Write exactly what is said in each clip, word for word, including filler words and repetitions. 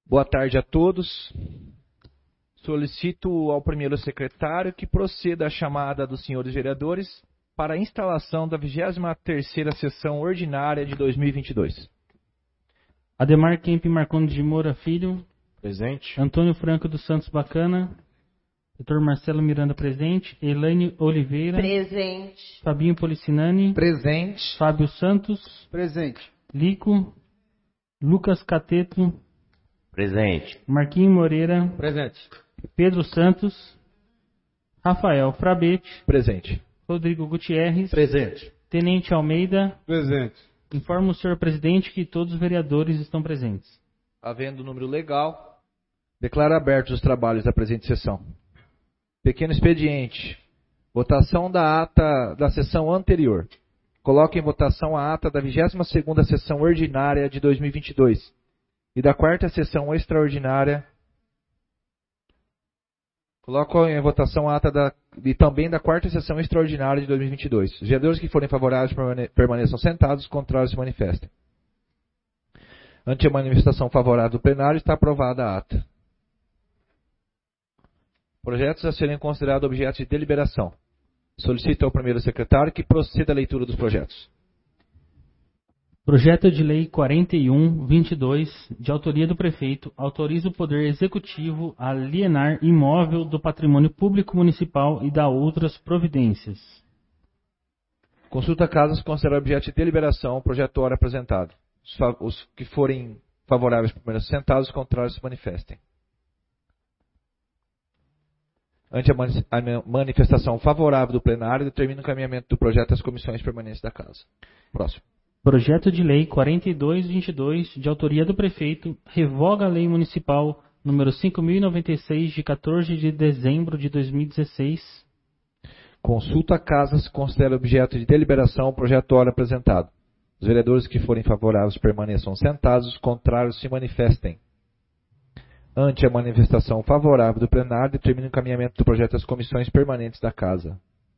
Boa tarde a todos. Solicito ao primeiro secretário que proceda à chamada dos senhores vereadores para a instalação da vigésima terceira sessão ordinária de dois mil e vinte e dois. Ademar Kemp Marcondes de Moura Filho. Presente. Antônio Franco dos Santos Bacana. doutor Marcelo Miranda presente. Elaine Oliveira. Presente. Fabinho Policinani. Presente. Fábio Santos. Presente. Lico. Lucas Cateto. Presente. Marquinho Moreira. Presente. Pedro Santos. Rafael Frabete. Presente. Rodrigo Gutierrez. Presente. Tenente Almeida. Presente. Informo o senhor presidente que todos os vereadores estão presentes. Havendo número legal, declaro abertos os trabalhos da presente sessão. Pequeno expediente. Votação da ata da sessão anterior. Coloco em votação a ata da vigésima segunda sessão ordinária de dois mil e vinte e dois e da quarta sessão extraordinária. Coloco em votação a ata da, e também da quarta sessão extraordinária de dois mil e vinte e dois. Os vereadores que forem favoráveis permaneçam sentados, contrários se manifestem. Ante a manifestação favorável do plenário, está aprovada a ata. Projetos a serem considerados objetos de deliberação. Solicito ao primeiro secretário que proceda à leitura dos projetos. Projeto de Lei quarenta e um, vinte e dois, de autoria do prefeito, autoriza o Poder Executivo a alienar imóvel do patrimônio público municipal e dá outras providências. Consulta casas considerar objeto de deliberação o projeto ora apresentado. Os, fa- os que forem favoráveis permaneçam sentados, os contrários se manifestem. Ante a, mani- a manifestação favorável do plenário, determina o encaminhamento do projeto às comissões permanentes da casa. Próximo. Projeto de Lei quarenta e dois, vinte e dois, de autoria do prefeito, revoga a Lei Municipal número cinco mil e noventa e seis, de quatorze de dezembro de dois mil e dezesseis. Consulta casas considera objeto de deliberação o projeto ora apresentado. Os vereadores que forem favoráveis permaneçam sentados, os contrários se manifestem. Ante a manifestação favorável do plenário, determina o encaminhamento do projeto às comissões permanentes da casa.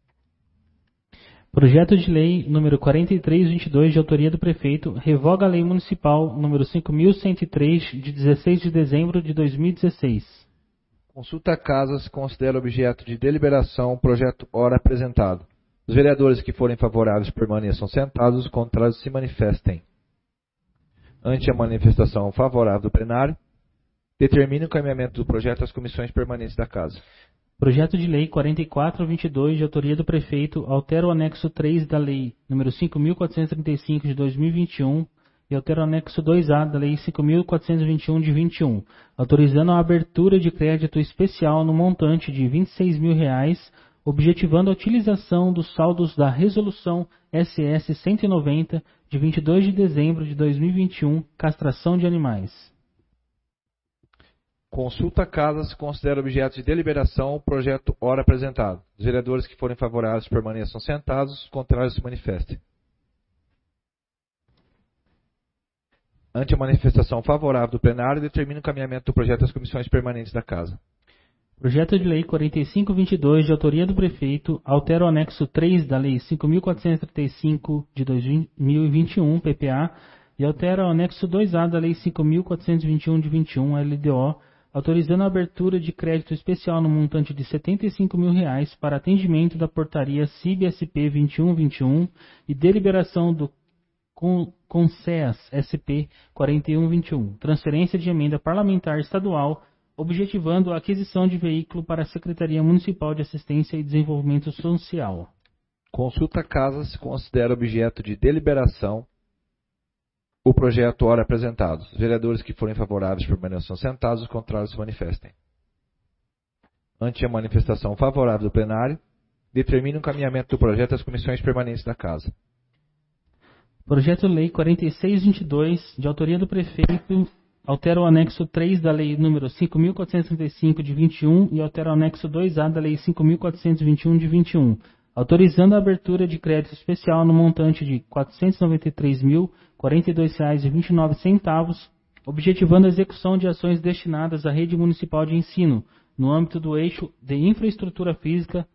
Projeto de Lei número quarenta e três, vinte e dois, de autoria do prefeito, revoga a Lei Municipal número cinco mil cento e três, de dezesseis de dezembro de dois mil e dezesseis. Consulta casas considera objeto de deliberação o projeto ora apresentado. Os vereadores que forem favoráveis permaneçam sentados, os contrários se manifestem. Ante a manifestação favorável do plenário, determine o encaminhamento do projeto às comissões permanentes da casa. Projeto de Lei quarenta e quatro, vinte e dois, de autoria do prefeito, altera o anexo três da Lei número cinco mil quatrocentos e trinta e cinco, de dois mil e vinte e um e altera o anexo dois A da Lei cinco mil quatrocentos e vinte e um, de vinte e um, autorizando a abertura de crédito especial no montante de vinte e seis mil reais, objetivando a utilização dos saldos da Resolução S S cento e noventa, de vinte e dois de dezembro de dois mil e vinte e um, castração de animais. Consulta casas considera objeto de deliberação o projeto ora apresentado. Os vereadores que forem favoráveis permaneçam sentados, os contrários se manifestem. Ante a manifestação favorável do plenário, determina o encaminhamento do projeto às comissões permanentes da casa. Projeto de Lei quarenta e cinco, vinte e dois, de autoria do prefeito, altera o anexo três da Lei cinco mil quatrocentos e trinta e cinco, de dois mil e vinte e um, P P A, e altera o anexo dois A da Lei cinco mil quatrocentos e vinte e um, de vinte e um, L D O, autorizando a abertura de crédito especial no montante de setenta e cinco mil reais para atendimento da portaria C I B S P vinte e um vinte e um e deliberação do CONSEAS S P quarenta e um vinte e um, transferência de emenda parlamentar estadual, objetivando a aquisição de veículo para a Secretaria Municipal de Assistência e Desenvolvimento Social. Consulta casas considera objeto de deliberação o projeto ora apresentado. Os vereadores que forem favoráveis permaneçam sentados, os contrários se manifestem. Ante a manifestação favorável do plenário, determine o encaminhamento do projeto às comissões permanentes da casa. Projeto de Lei quarenta e seis, vinte e dois, de autoria do prefeito, altera o anexo três da Lei número cinco mil quatrocentos e trinta e cinco, de vinte e um, e altera o anexo dois A da Lei cinco mil quatrocentos e vinte e um, de vinte e um, autorizando a abertura de crédito especial no montante de quatrocentos e noventa e três mil, quarenta e dois reais e vinte e nove centavos, objetivando a execução de ações destinadas à rede municipal de ensino, no âmbito do eixo de infraestrutura física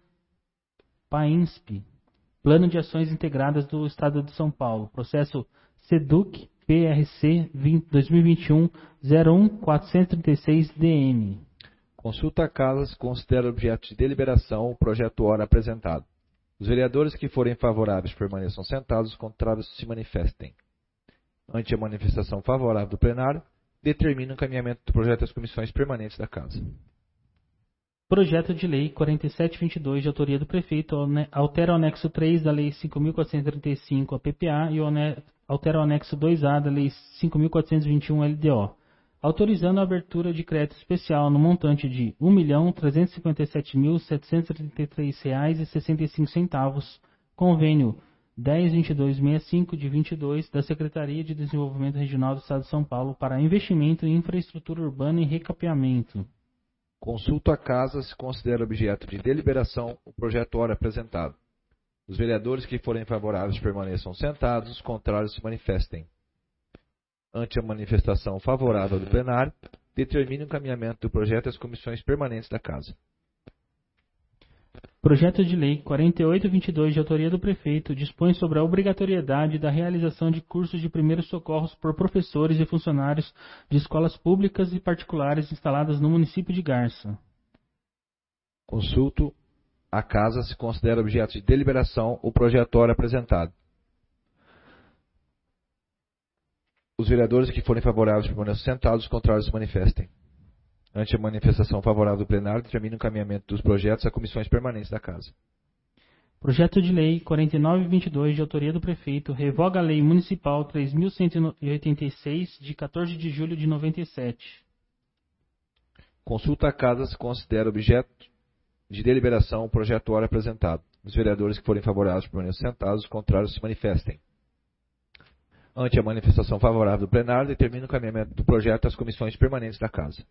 PAINSP, Plano de Ações Integradas do Estado de São Paulo, processo SEDUC P R C dois mil e vinte e um zero um quatrocentos e trinta e seis D M. Consulta a casa se considera objeto de deliberação o projeto ora apresentado. Os vereadores que forem favoráveis permaneçam sentados, os contrários se manifestem. Ante a manifestação favorável do plenário, determina o encaminhamento do projeto às comissões permanentes da casa. Projeto de Lei quarenta e sete vinte e dois, de autoria do prefeito, altera o anexo três da Lei cinco mil quatrocentos e trinta e cinco, a P P A, e altera o anexo dois A da Lei cinco mil quatrocentos e vinte e um, L D O, autorizando a abertura de crédito especial no montante de um milhão trezentos e cinquenta e sete mil setecentos e trinta e três reais e sessenta e cinco centavos, convênio dez vinte e dois sessenta e cinco de vinte e dois da Secretaria de Desenvolvimento Regional do Estado de São Paulo para investimento em infraestrutura urbana e recapeamento. Consulta a casa se considera objeto de deliberação o projeto ora apresentado. Os vereadores que forem favoráveis permaneçam sentados, os contrários se manifestem. Ante a manifestação favorável do plenário, determine o encaminhamento do projeto às comissões permanentes da casa. Projeto de Lei quarenta e oito vinte e dois, de autoria do prefeito, dispõe sobre a obrigatoriedade da realização de cursos de primeiros socorros por professores e funcionários de escolas públicas e particulares instaladas no município de Garça. Consulto a casa se considera objeto de deliberação o projeto ora apresentado. Os vereadores que forem favoráveis permaneçam sentados, os contrários se manifestem. Ante a manifestação favorável do plenário, determina o encaminhamento dos projetos a comissões permanentes da casa. Projeto de Lei quarenta e nove vinte e dois, de autoria do prefeito, revoga a Lei Municipal três mil cento e oitenta e seis, de quatorze de julho de noventa e sete. Consulta a casa se considera objeto de deliberação o projeto ora apresentado. Os vereadores que forem favoráveis permaneçam sentados, os contrários se manifestem. Ante a manifestação favorável do plenário, determina o encaminhamento do projeto às comissões permanentes da casa.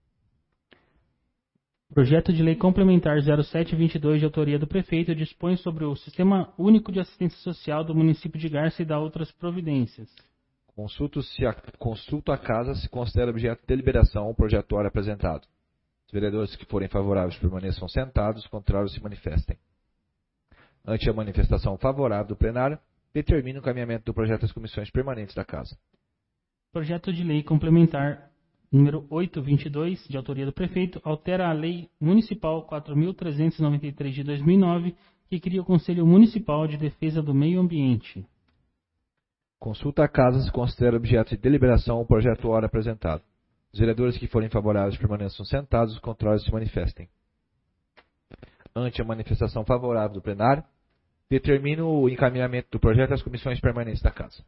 Projeto de Lei Complementar zero sete vinte e dois, de autoria do prefeito, dispõe sobre o Sistema Único de Assistência Social do município de Garça e dá outras providências. Consulta-se a, consulta a casa se considera objeto de deliberação o projeto ora apresentado. Os vereadores que forem favoráveis permaneçam sentados, os contrários se manifestem. Ante a manifestação favorável do plenário, determina o encaminhamento do projeto às comissões permanentes da casa. Projeto de Lei Complementar número oitocentos e vinte e dois, de autoria do prefeito, altera a Lei Municipal quatro mil trezentos e noventa e três de dois mil e nove, que cria o Conselho Municipal de Defesa do Meio Ambiente. Consulta a casa se considera objeto de deliberação o projeto ora apresentado. Os vereadores que forem favoráveis permaneçam sentados, os contrários se manifestem. Ante a manifestação favorável do plenário, determina o encaminhamento do projeto às comissões permanentes da casa.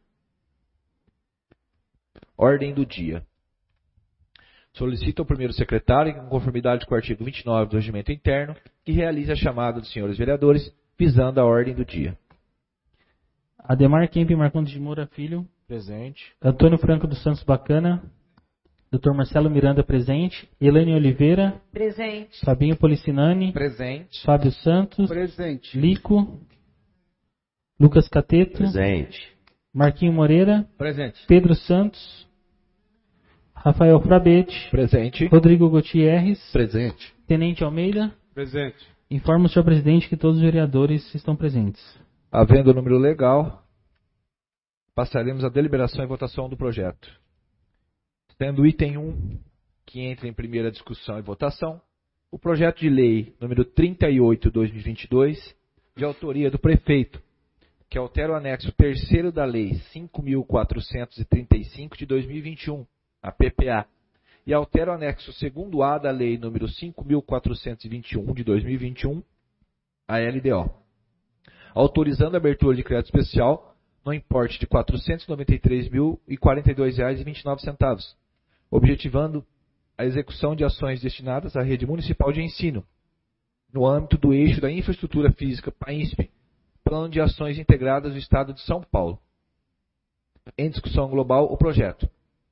Ordem do dia. Solicita ao primeiro secretário, em conformidade com o artigo vinte e nove do Regimento Interno, que realize a chamada dos senhores vereadores, visando a ordem do dia. Ademar Kemp Marcondes de Moura Filho. Presente. Antônio Franco dos Santos Bacana. doutor Marcelo Miranda, presente. Elaine Oliveira. Presente. Fabinho Policinani. Presente. Fábio Santos. Presente. Lico. Lucas Cateto. Presente. Marquinho Moreira. Presente. Pedro Santos. Rafael Frabete. Presente. Rodrigo Gutierrez. Presente. Tenente Almeida. Presente. Informa o senhor presidente que todos os vereadores estão presentes. Havendo o número legal, passaremos a deliberação e votação do projeto. Sendo o item um, que entra em primeira discussão e votação, o projeto de lei número trinta e oito barra dois mil e vinte e dois, de autoria do prefeito, que altera o anexo terceiro da Lei cinco mil quatrocentos e trinta e cinco de dois mil e vinte e um, a P P A, e altera o anexo segundo A da Lei número cinco mil quatrocentos e vinte e um de dois mil e vinte e um, a L D O, autorizando a abertura de crédito especial no importe de quatrocentos e noventa e três mil e quarenta e dois reais e vinte e nove centavos, objetivando a execução de ações destinadas à rede municipal de ensino, no âmbito do eixo da infraestrutura física PAINSP, Plano de Ações Integradas do Estado de São Paulo. Em discussão global, o projeto.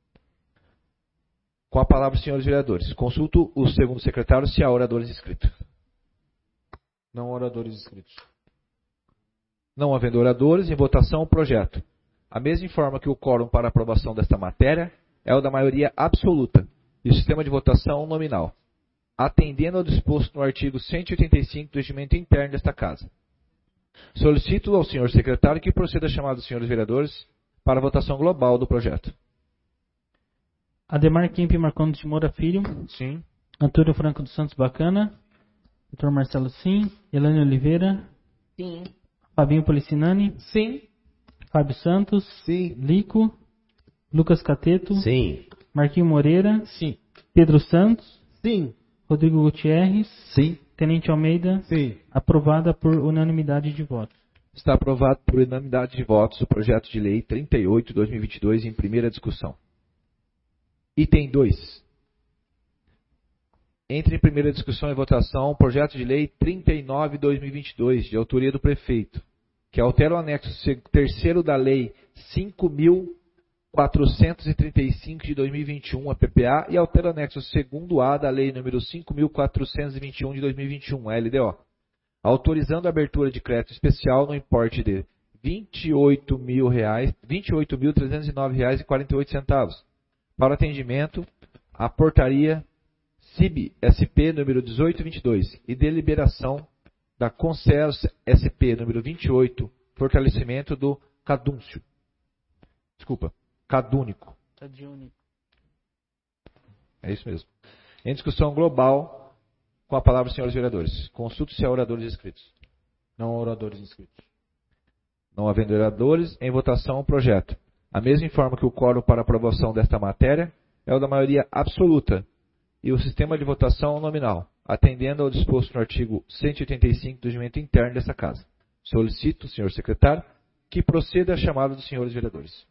Com a palavra, senhores vereadores. Consulto o segundo secretário se há oradores inscritos. Não oradores inscritos. Não havendo oradores, em votação o projeto. A mesa informa que o quórum para aprovação desta matéria é o da maioria absoluta e o sistema de votação nominal, atendendo ao disposto no artigo cento e oitenta e cinco do Regimento Interno desta Casa. Solicito ao senhor secretário que proceda a chamada dos senhores vereadores para a votação global do projeto. Ademar Kemp Marcondes de Moura Filho. Sim. Antônio Franco dos Santos Bacana. doutor Marcelo, sim. Elane Oliveira. Sim. Fabinho Policinani. Sim. Fábio Santos. Sim. Lico. Lucas Cateto. Sim. Marquinho Moreira. Sim. Pedro Santos. Sim. Rodrigo Gutierrez. Sim. Tenente Almeida. Sim. Aprovada por unanimidade de votos. Está aprovado por unanimidade de votos o projeto de lei trinta e oito de dois mil e vinte e dois em primeira discussão. Item dois. Entre em primeira discussão e votação o projeto de lei trinta e nove de dois mil e vinte e dois, de autoria do prefeito, que altera o anexo terceiro da lei cinco mil quatrocentos e trinta e cinco de dois mil e vinte e um, a P P A, e altera o anexo segundo A da lei número cinco mil quatrocentos e vinte e um de dois mil e vinte e um, a L D O, autorizando a abertura de crédito especial no importe de vinte e oito mil reais, vinte e oito mil trezentos e nove reais e quarenta e oito centavos, para atendimento à portaria C I B S P número dezoito vinte e dois e deliberação da Conces S P número vinte e oito, fortalecimento do cadúncio. Desculpa, cadúnico. É isso mesmo. Em discussão global, com a palavra, senhores vereadores. Consulte-se a oradores inscritos. Não há oradores inscritos. Não havendo oradores, em votação o projeto. A mesma informa que o quórum para aprovação desta matéria é o da maioria absoluta e o sistema de votação nominal, atendendo ao disposto no artigo cento e oitenta e cinco do regimento interno desta Casa. Solicito, senhor secretário, que proceda a chamada dos senhores vereadores.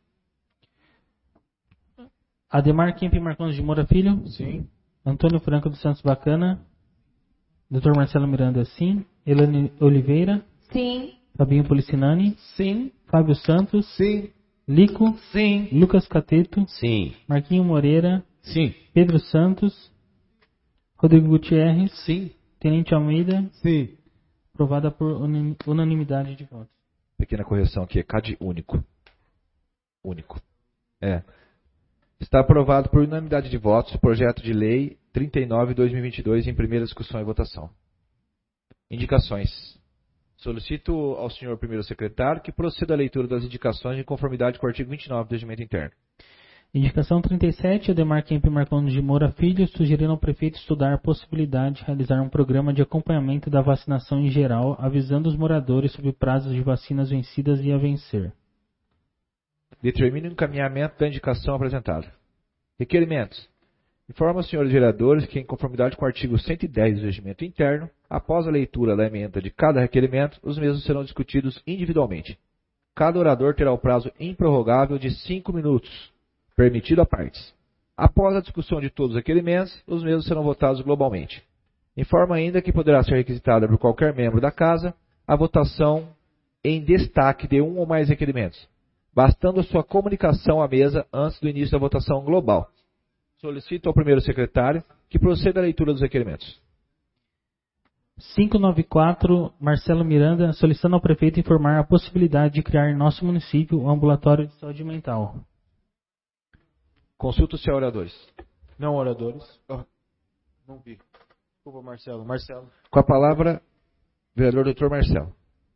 Ademar Kemp Marcondes de Moura Filho. Sim. Antônio Franco dos Santos Bacana. doutor Marcelo Miranda, sim. Elane Oliveira. Sim. Fabinho Policinani. Sim. Fábio Santos. Sim. Lico. Sim. Lucas Cateto. Sim. Marquinho Moreira. Sim. Pedro Santos. Rodrigo Gutierrez. Sim. Tenente Almeida. Sim. Aprovada por unim- unanimidade de votos. Pequena correção aqui, é C A D único. Único. É. Está aprovado por unanimidade de votos o projeto de lei trinta e nove de dois mil e vinte e dois em primeira discussão e votação. Indicações. Solicito ao senhor primeiro secretário que proceda à leitura das indicações em conformidade com o artigo vinte e nove do regimento interno. Indicação trinta e sete, Ademar Kemp Marcondes de Moura Filho, sugerindo ao prefeito estudar a possibilidade de realizar um programa de acompanhamento da vacinação em geral, avisando os moradores sobre prazos de vacinas vencidas e a vencer. Determine o encaminhamento da indicação apresentada. Requerimentos. Informa os senhores vereadores que, em conformidade com o artigo cento e dez do regimento interno, após a leitura da emenda de cada requerimento, os mesmos serão discutidos individualmente. Cada orador terá o prazo improrrogável de cinco minutos, permitido a partes. Após a discussão de todos os requerimentos, os mesmos serão votados globalmente. Informa ainda que poderá ser requisitada por qualquer membro da Casa a votação em destaque de um ou mais requerimentos, bastando a sua comunicação à mesa antes do início da votação global. Solicito ao primeiro secretário que proceda à leitura dos requerimentos. quinhentos e noventa e quatro, Marcelo Miranda, solicitando ao prefeito informar a possibilidade de criar em nosso município um ambulatório de saúde mental. Consulta-se a oradores. Não oradores. Oh, não vi. Desculpa, Marcelo. Marcelo. Com a palavra, vereador doutor Marcelo.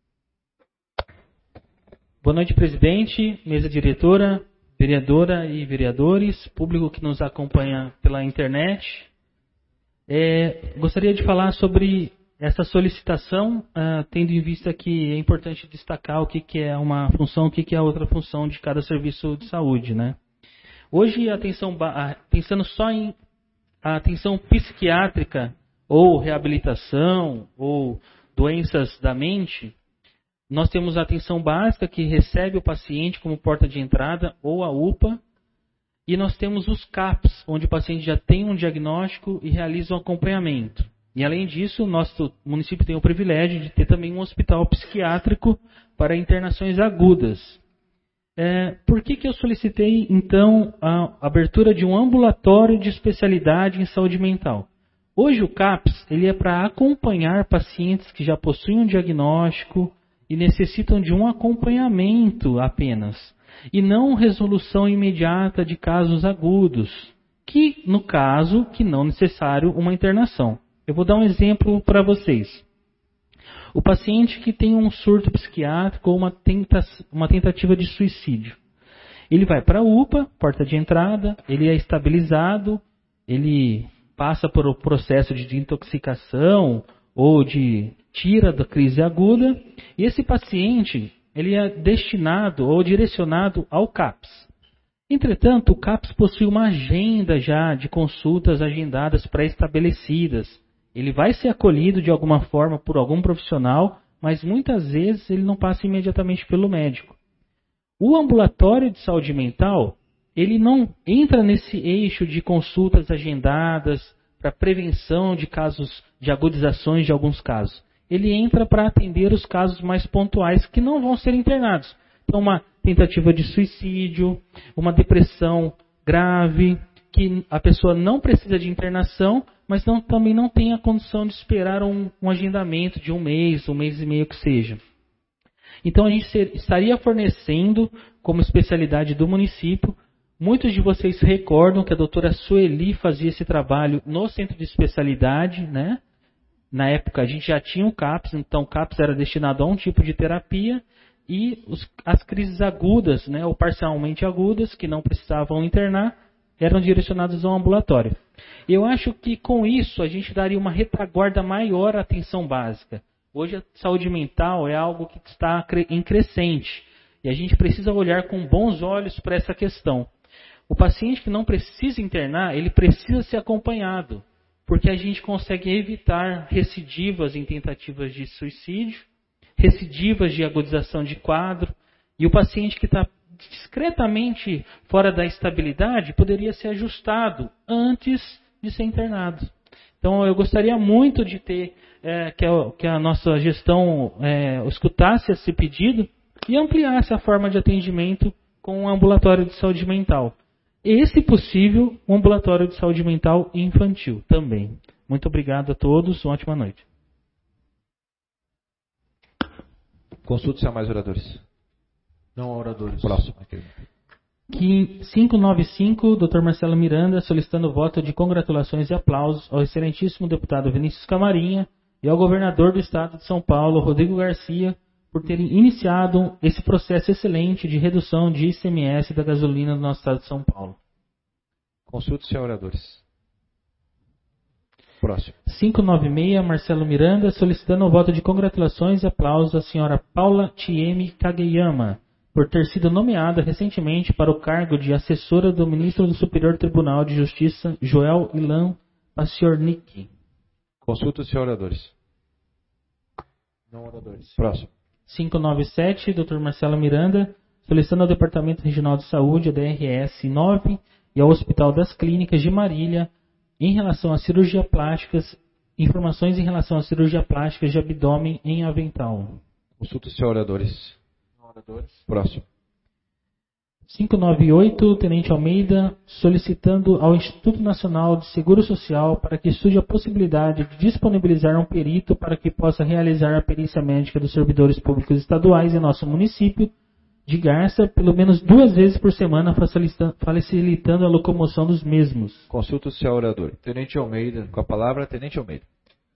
Boa noite, presidente, mesa diretora, vereadora e vereadores, público que nos acompanha pela internet. É, gostaria de falar sobre essa solicitação, uh, tendo em vista que é importante destacar o que, que é uma função, o que, que é outra função de cada serviço de saúde, né? Hoje, a atenção, pensando só em a atenção psiquiátrica ou reabilitação ou doenças da mente, nós temos a atenção básica que recebe o paciente como porta de entrada ou a U P A, e nós temos os C A Ps, onde o paciente já tem um diagnóstico e realiza um acompanhamento. E além disso, o nosso município tem o privilégio de ter também um hospital psiquiátrico para internações agudas. É, por que, que eu solicitei, então, a abertura de um ambulatório de especialidade em saúde mental? Hoje o C A P S ele é para acompanhar pacientes que já possuem um diagnóstico e necessitam de um acompanhamento apenas, e não resolução imediata de casos agudos, que, no caso, que não necessário uma internação. Eu vou dar um exemplo para vocês. O paciente que tem um surto psiquiátrico ou uma, tenta, uma tentativa de suicídio. Ele vai para a U P A, porta de entrada, ele é estabilizado, ele passa por o processo de intoxicação ou de tira da crise aguda, e esse paciente ele é destinado ou direcionado ao CAPS. Entretanto, o CAPS possui uma agenda já de consultas agendadas pré-estabelecidas. Ele vai ser acolhido de alguma forma por algum profissional, mas muitas vezes ele não passa imediatamente pelo médico. O ambulatório de saúde mental, ele não entra nesse eixo de consultas agendadas para prevenção de casos, de agudizações de alguns casos. Ele entra para atender os casos mais pontuais que não vão ser internados. Então, uma tentativa de suicídio, uma depressão grave, que a pessoa não precisa de internação, mas não, também não tem a condição de esperar um, um agendamento de um mês, um mês e meio que seja. Então, a gente ser, estaria fornecendo, como especialidade do município, muitos de vocês recordam que a doutora Sueli fazia esse trabalho no centro de especialidade, né? Na época, a gente já tinha o CAPS, então o CAPS era destinado a um tipo de terapia, e os, as crises agudas, né, ou parcialmente agudas, que não precisavam internar, eram direcionadas ao ambulatório. Eu acho que com isso a gente daria uma retaguarda maior à atenção básica. Hoje a saúde mental é algo que está em crescente, e a gente precisa olhar com bons olhos para essa questão. O paciente que não precisa internar, ele precisa ser acompanhado, porque a gente consegue evitar recidivas em tentativas de suicídio, recidivas de agudização de quadro, e o paciente que está discretamente fora da estabilidade poderia ser ajustado antes de ser internado. Então eu gostaria muito de ter é, que, a, que a nossa gestão é, escutasse esse pedido e ampliasse a forma de atendimento com o ambulatório de saúde mental. E, se possível, um ambulatório de saúde mental infantil também. Muito obrigado a todos, uma ótima noite. Consulte-se a mais oradores. Não oradores. Próximo. quinhentos e noventa e cinco, doutor Marcelo Miranda, solicitando voto de congratulações e aplausos ao excelentíssimo deputado Vinícius Camarinha e ao governador do estado de São Paulo, Rodrigo Garcia, por terem iniciado esse processo excelente de redução de I C M S da gasolina no nosso estado de São Paulo. Consulte-se a oradores. Próximo. quinhentos e noventa e seis, Marcelo Miranda, solicitando o voto de congratulações e aplausos à senhora Paula Tieme Kageyama, por ter sido nomeada recentemente para o cargo de assessora do ministro do Superior Tribunal de Justiça, Joel Ilan Paciornik. Consulte-se a oradores. Não oradores. Próximo. quinhentos e noventa e sete, doutor Marcelo Miranda, solicitando ao Departamento Regional de Saúde, a D R S nove, e ao Hospital das Clínicas de Marília, em relação a cirurgia plásticas, informações em relação a cirurgia plástica de abdômen em avental. Consulte-se a oradores. Não oradores. Próximo. quinhentos e noventa e oito, Tenente Almeida, solicitando ao Instituto Nacional de Seguro Social para que estude a possibilidade de disponibilizar um perito para que possa realizar a perícia médica dos servidores públicos estaduais em nosso município de Garça, pelo menos duas vezes por semana, facilitando a locomoção dos mesmos. Consulta-se a orador. Tenente Almeida. Com a palavra, Tenente Almeida.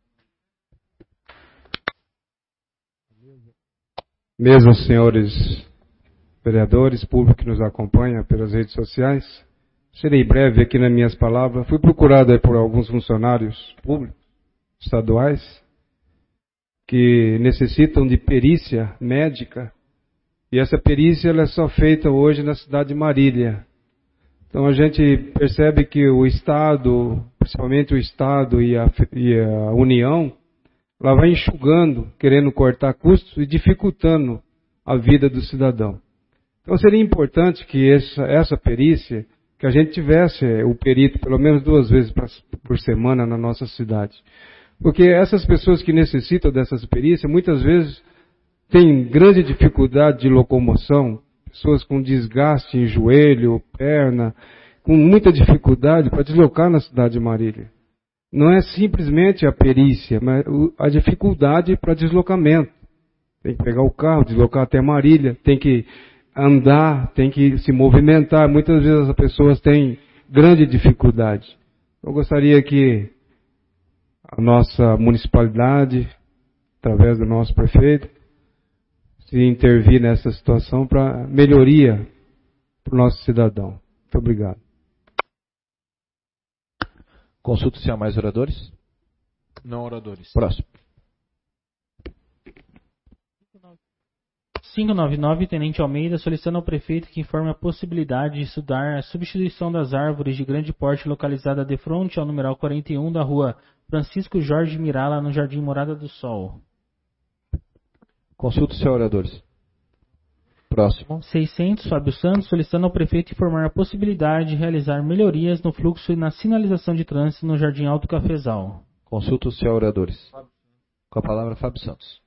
Mesmos senhores vereadores, público que nos acompanha pelas redes sociais, serei breve aqui nas minhas palavras. Fui procurado por alguns funcionários públicos, estaduais, que necessitam de perícia médica, e essa perícia ela é só feita hoje na cidade de Marília. Então a gente percebe que o Estado, principalmente o Estado e a, e a União, ela vai enxugando, querendo cortar custos e dificultando a vida do cidadão. Então seria importante que essa, essa perícia, que a gente tivesse o perito pelo menos duas vezes por semana na nossa cidade. Porque essas pessoas que necessitam dessas perícias, muitas vezes têm grande dificuldade de locomoção, pessoas com desgaste em joelho, perna, com muita dificuldade para deslocar na cidade de Marília. Não é simplesmente a perícia, mas a dificuldade para deslocamento. Tem que pegar o carro, deslocar até Marília, tem que andar, tem que se movimentar. Muitas vezes as pessoas têm grande dificuldade. Eu gostaria que a nossa municipalidade, através do nosso prefeito, se intervir nessa situação para melhoria para o nosso cidadão. Muito obrigado. Consulta se há mais oradores. Não oradores. Próximo. quinhentos e noventa e nove, Tenente Almeida, solicitando ao prefeito que informe a possibilidade de estudar a substituição das árvores de grande porte localizada de frente ao numeral quarenta e um da rua Francisco Jorge Mirala, no Jardim Morada do Sol. Consulta se há oradores. Próximo. seiscentos, Fábio Santos, solicitando ao prefeito informar a possibilidade de realizar melhorias no fluxo e na sinalização de trânsito no Jardim Alto Cafezal. Consulta se há oradores. Com a palavra, Fábio Santos.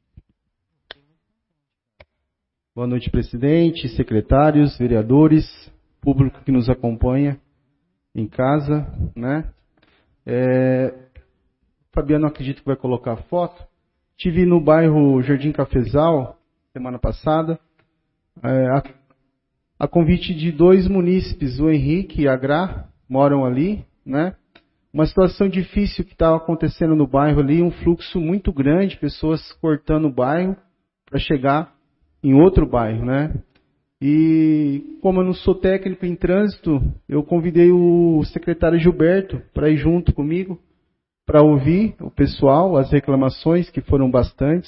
Boa noite, presidente, secretários, vereadores, público que nos acompanha em casa, né? É, Fabiano, acredito que vai colocar a foto. Estive no bairro Jardim Cafezal semana passada, é, a, a convite de dois munícipes, o Henrique e a Gra, moram ali, né? Uma situação difícil que estava acontecendo no bairro ali, um fluxo muito grande, pessoas cortando o bairro para chegar em outro bairro, né? E como eu não sou técnico em trânsito, eu convidei o secretário Gilberto para ir junto comigo, para ouvir o pessoal, as reclamações, que foram bastantes.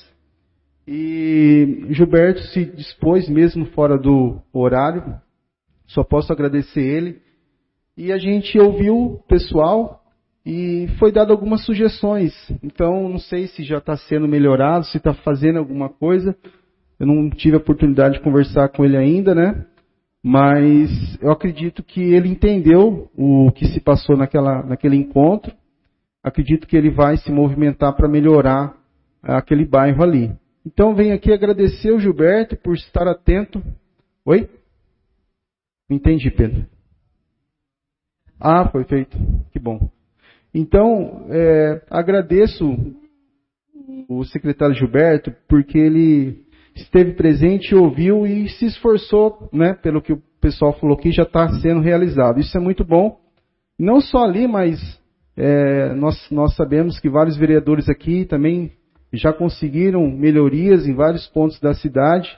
E Gilberto se dispôs, mesmo fora do horário, só posso agradecer ele. E a gente ouviu o pessoal e foi dado algumas sugestões. Então, não sei se já está sendo melhorado, se está fazendo alguma coisa. Eu não tive a oportunidade de conversar com ele ainda, né? Mas eu acredito que ele entendeu o que se passou naquela, naquele encontro. Acredito que ele vai se movimentar para melhorar aquele bairro ali. Então, venho aqui agradecer o Gilberto por estar atento. Oi? Não entendi, Pedro. Ah, foi feito. Que bom. Então, é, agradeço o secretário Gilberto porque ele esteve presente, ouviu e se esforçou, né, pelo que o pessoal falou que já está sendo realizado. Isso é muito bom. Não só ali, mas é, nós, nós sabemos que vários vereadores aqui também já conseguiram melhorias em vários pontos da cidade.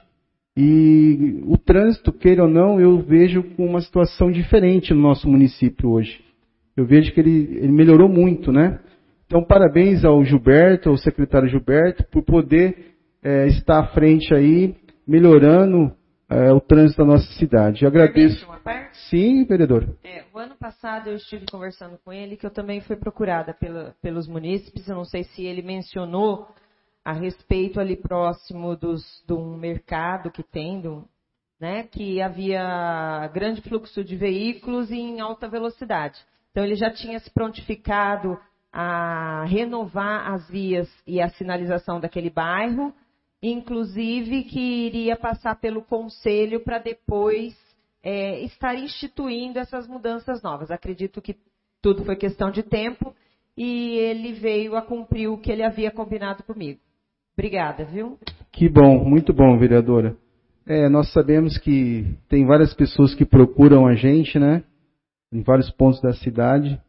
E o trânsito, queira ou não, eu vejo com uma situação diferente no nosso município hoje. Eu vejo que ele, ele melhorou muito, né? Então, parabéns ao Gilberto, ao secretário Gilberto, por poder é, estar à frente aí, melhorando é, o trânsito da nossa cidade. Eu agradeço. Uma parte? Sim, vereador. É, o ano passado eu estive conversando com ele, que eu também fui procurada pela, pelos munícipes, eu não sei se ele mencionou a respeito ali próximo dos, de um mercado que tem, do, né, que havia grande fluxo de veículos em alta velocidade. Então, ele já tinha se prontificado a renovar as vias e a sinalização daquele bairro, inclusive que iria passar pelo conselho para depois é, estar instituindo essas mudanças novas. Acredito que tudo foi questão de tempo e ele veio a cumprir o que ele havia combinado comigo. Obrigada, viu? Que bom, muito bom, vereadora. É, nós sabemos que tem várias pessoas que procuram a gente, né? Em vários pontos da cidade.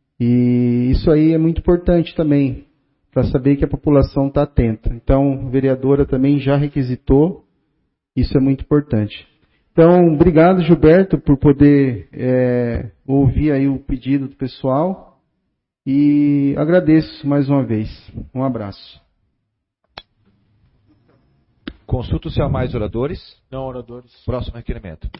E isso aí é muito importante também, para saber que a população está atenta. Então, a vereadora também já requisitou, isso é muito importante. Então, obrigado, Gilberto, por poder é, ouvir aí o pedido do pessoal. E agradeço mais uma vez. Um abraço. Consulta se há mais oradores. Não oradores. Próximo requerimento.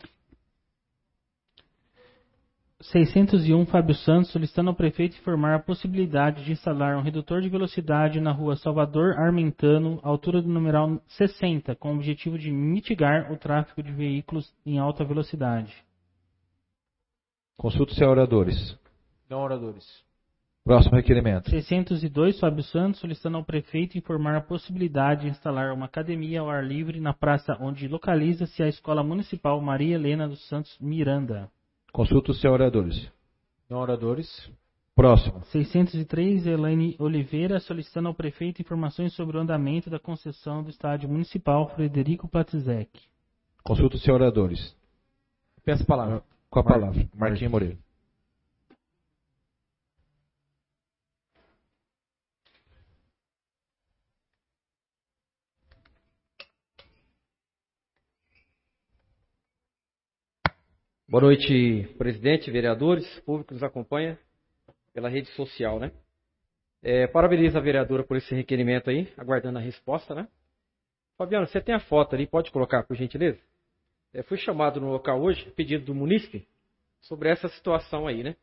seiscentos e um, Fábio Santos, solicitando ao prefeito informar a possibilidade de instalar um redutor de velocidade na rua Salvador Armentano, altura do numeral sessenta, com o objetivo de mitigar o tráfego de veículos em alta velocidade. Consulta se há oradores. Não oradores. Próximo requerimento. seiscentos e dois, Fábio Santos, solicitando ao prefeito informar a possibilidade de instalar uma academia ao ar livre na praça onde localiza-se a Escola Municipal Maria Helena dos Santos Miranda. Consulta se há oradores. Não oradores. Próximo. seiscentos e três, Elaine Oliveira, solicitando ao prefeito informações sobre o andamento da concessão do estádio municipal Frederico Platzek. Consulta se há oradores. Peço a palavra. Com a palavra. Marquinhos Moreira. Boa noite, presidente, vereadores, público que nos acompanha pela rede social, né? É, parabenizo a vereadora por esse requerimento aí, aguardando a resposta, né? Fabiano, você tem a foto ali, pode colocar, por gentileza? É, fui chamado no local hoje, pedido do munícipe, sobre essa situação aí, né?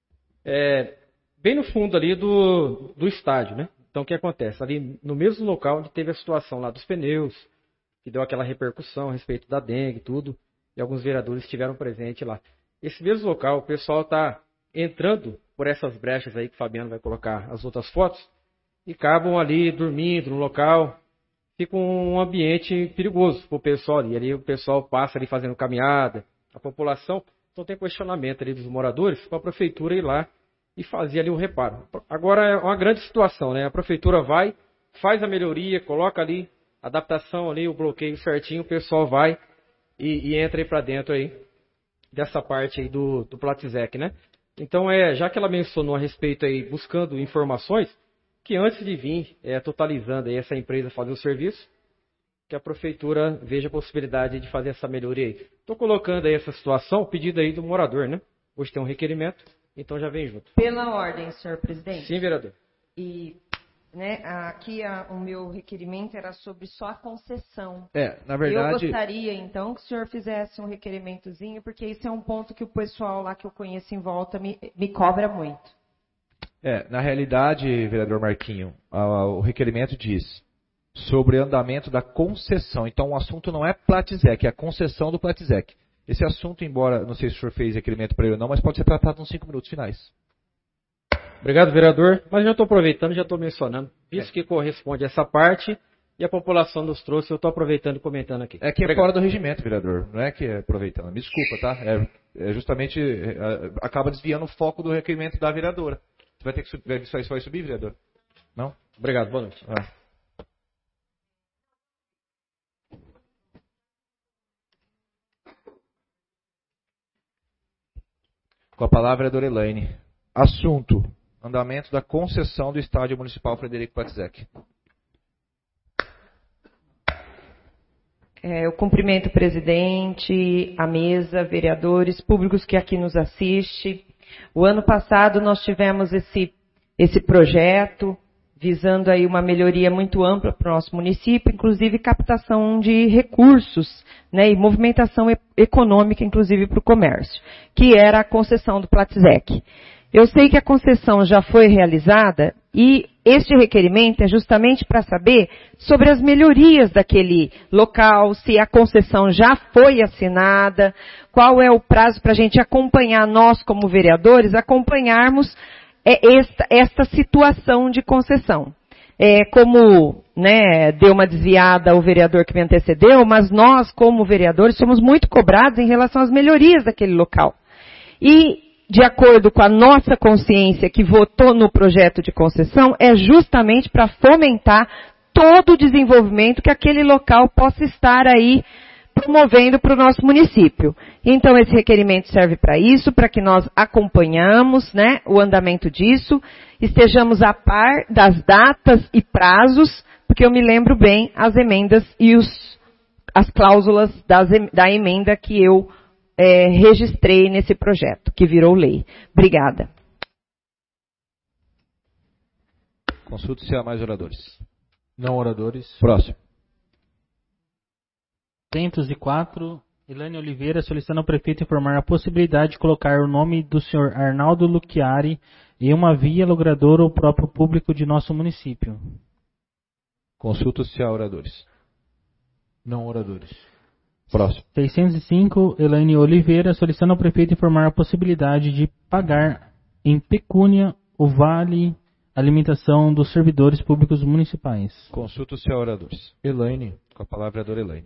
É, bem no fundo ali do, do estádio, né? Então, o que acontece? Ali no mesmo local onde teve a situação lá dos pneus, que deu aquela repercussão a respeito da dengue e tudo, e alguns vereadores estiveram presentes lá. Esse mesmo local, o pessoal está entrando por essas brechas aí que o Fabiano vai colocar as outras fotos, e acabam ali dormindo no local, fica um ambiente perigoso para o pessoal ali. Ali o pessoal passa ali fazendo caminhada, a população, então tem questionamento ali dos moradores para a prefeitura ir lá e fazer ali o reparo. Agora é uma grande situação, né? A prefeitura vai, faz a melhoria, coloca ali a adaptação ali, o bloqueio certinho, o pessoal vai e, e entra aí para dentro aí dessa parte aí do, do Platizec, né? Então, é, já que ela mencionou a respeito aí, buscando informações, que antes de vir é, totalizando aí essa empresa fazer o serviço, que a prefeitura veja a possibilidade de fazer essa melhoria aí. Estou colocando aí essa situação, pedido aí do morador, né? Hoje tem um requerimento, então já vem junto. Pela ordem, senhor presidente. Sim, vereador. E, né, aqui a, o meu requerimento era sobre só a concessão. É, na verdade... Eu gostaria, então, que o senhor fizesse um requerimentozinho, porque isso é um ponto que o pessoal lá que eu conheço em volta me, me cobra muito. É, na realidade, vereador Marquinho, a, o requerimento diz sobre andamento da concessão. Então, o assunto não é Platizec, é a concessão do Platizec. Esse assunto, embora, não sei se o senhor fez requerimento para ele ou não, mas pode ser tratado nos cinco minutos finais. Obrigado, vereador. Mas já estou aproveitando, já estou mencionando. Visto é. que corresponde a essa parte e a população nos trouxe, eu estou aproveitando e comentando aqui. É que é Obrigado. fora do regimento, vereador. Não é que é aproveitando. Me desculpa, tá? É, é justamente, é, acaba desviando o foco do requerimento da vereadora. Você vai ter que subir, isso vai subir, vereador? Não? Obrigado, boa noite. Ah. Com a palavra, vereadora Elaine. Assunto: andamento da concessão do Estádio Municipal Frederico Platizec. É, eu cumprimento o presidente, a mesa, vereadores, públicos que aqui nos assistem. O ano passado nós tivemos esse, esse projeto visando aí uma melhoria muito ampla para o nosso município, inclusive captação de recursos, né, e movimentação e- econômica, inclusive para o comércio, que era a concessão do Platizec. Eu sei que a concessão já foi realizada e este requerimento é justamente para saber sobre as melhorias daquele local, se a concessão já foi assinada, qual é o prazo para a gente acompanhar, nós como vereadores, acompanharmos é, esta, esta situação de concessão. É, como, né, deu uma desviada o vereador que me antecedeu, mas nós como vereadores somos muito cobrados em relação às melhorias daquele local. E de acordo com a nossa consciência que votou no projeto de concessão, é justamente para fomentar todo o desenvolvimento que aquele local possa estar aí promovendo para o nosso município. Então, esse requerimento serve para isso, para que nós acompanhamos, né, o andamento disso, estejamos a par das datas e prazos, porque eu me lembro bem as emendas e os, as cláusulas das, da emenda que eu É, registrei nesse projeto, que virou lei. Obrigada. Consulte se há mais oradores. Não oradores. Próximo. trezentos e quatro, Elaine Oliveira solicitando ao prefeito informar a possibilidade de colocar o nome do senhor Arnaldo Luchiari em uma via logradora ou próprio público de nosso município. Consulta se há oradores. Não oradores. Próximo. seiscentos e cinco, Elaine Oliveira solicitando ao prefeito informar a possibilidade de pagar em pecúnia o vale alimentação dos servidores públicos municipais. Consulta se há oradores. Elaine. Com a palavra, vereadora Elaine.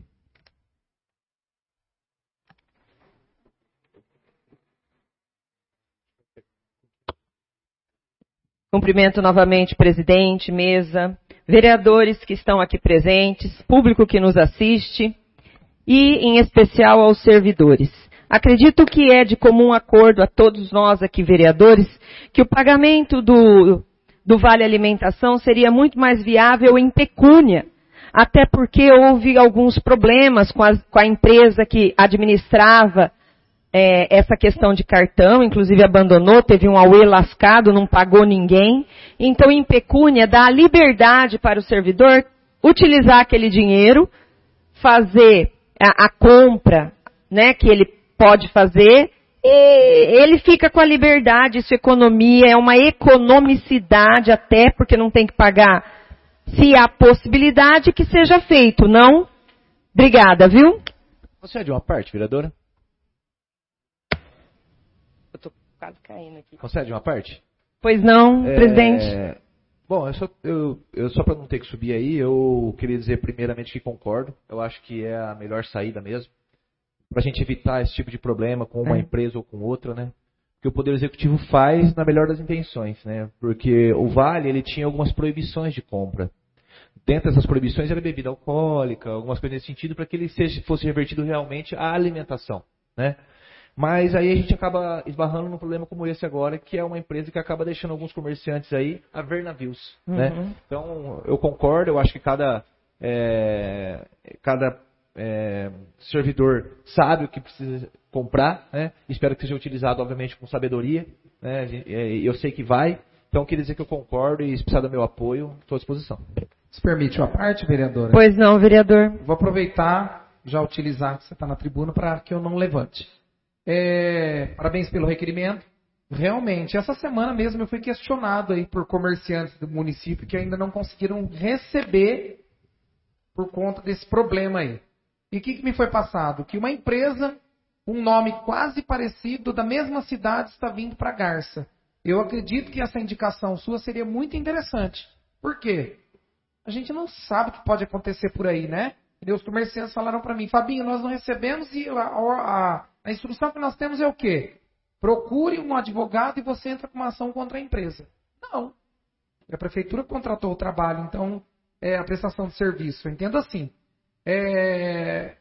Cumprimento novamente presidente, mesa, vereadores que estão aqui presentes, público que nos assiste e, em especial, aos servidores. Acredito que é de comum acordo a todos nós aqui, vereadores, que o pagamento do, do Vale Alimentação seria muito mais viável em pecúnia, até porque houve alguns problemas com a, com a empresa que administrava é, essa questão de cartão, inclusive abandonou, teve um auê lascado, não pagou ninguém. Então, em pecúnia, dá a liberdade para o servidor utilizar aquele dinheiro, fazer a, a compra, né, que ele pode fazer, e ele fica com a liberdade, isso é economia, é uma economicidade até, porque não tem que pagar. Se há possibilidade, que seja feito, não? Obrigada, viu? Você é de uma parte, vereadora? Eu tô quase caindo aqui. Concede uma parte? Pois não, É, presidente. Bom, eu só, eu, eu, só para não ter que subir aí, eu queria dizer primeiramente que concordo. Eu acho que é a melhor saída mesmo. Para a gente evitar esse tipo de problema com uma é. empresa ou com outra, né? Que o Poder Executivo faz na melhor das intenções, né? Porque o Vale, ele tinha algumas proibições de compra. Dentro dessas proibições era bebida alcoólica, algumas coisas nesse sentido, para que ele seja, fosse revertido realmente à alimentação, né? Mas aí a gente acaba esbarrando num problema como esse agora, que é uma empresa que acaba deixando alguns comerciantes aí a ver navios, uhum. né? Então, eu concordo, eu acho que cada, é, cada é, servidor sabe o que precisa comprar, né? Espero que seja utilizado, obviamente, com sabedoria, né? Eu sei que vai, então queria dizer que eu concordo e se precisar do meu apoio, estou à disposição. Se permite uma parte, vereadora? Pois não, vereador. Vou aproveitar, já utilizar que você está na tribuna, para que eu não levante. É, parabéns pelo requerimento. Realmente, essa semana mesmo eu fui questionado aí por comerciantes do município que ainda não conseguiram receber por conta desse problema aí. E o que, que me foi passado? Que uma empresa, um nome quase parecido, da mesma cidade, está vindo para Garça. Eu acredito que essa indicação sua seria muito interessante. Por quê? A gente não sabe o que pode acontecer por aí, né? E os comerciantes falaram para mim, Fabinho, nós não recebemos e a, a, a instrução que nós temos é o quê? Procure um advogado e você entra com uma ação contra a empresa. Não. A prefeitura contratou o trabalho, então, é a prestação de serviço. Eu entendo assim. É...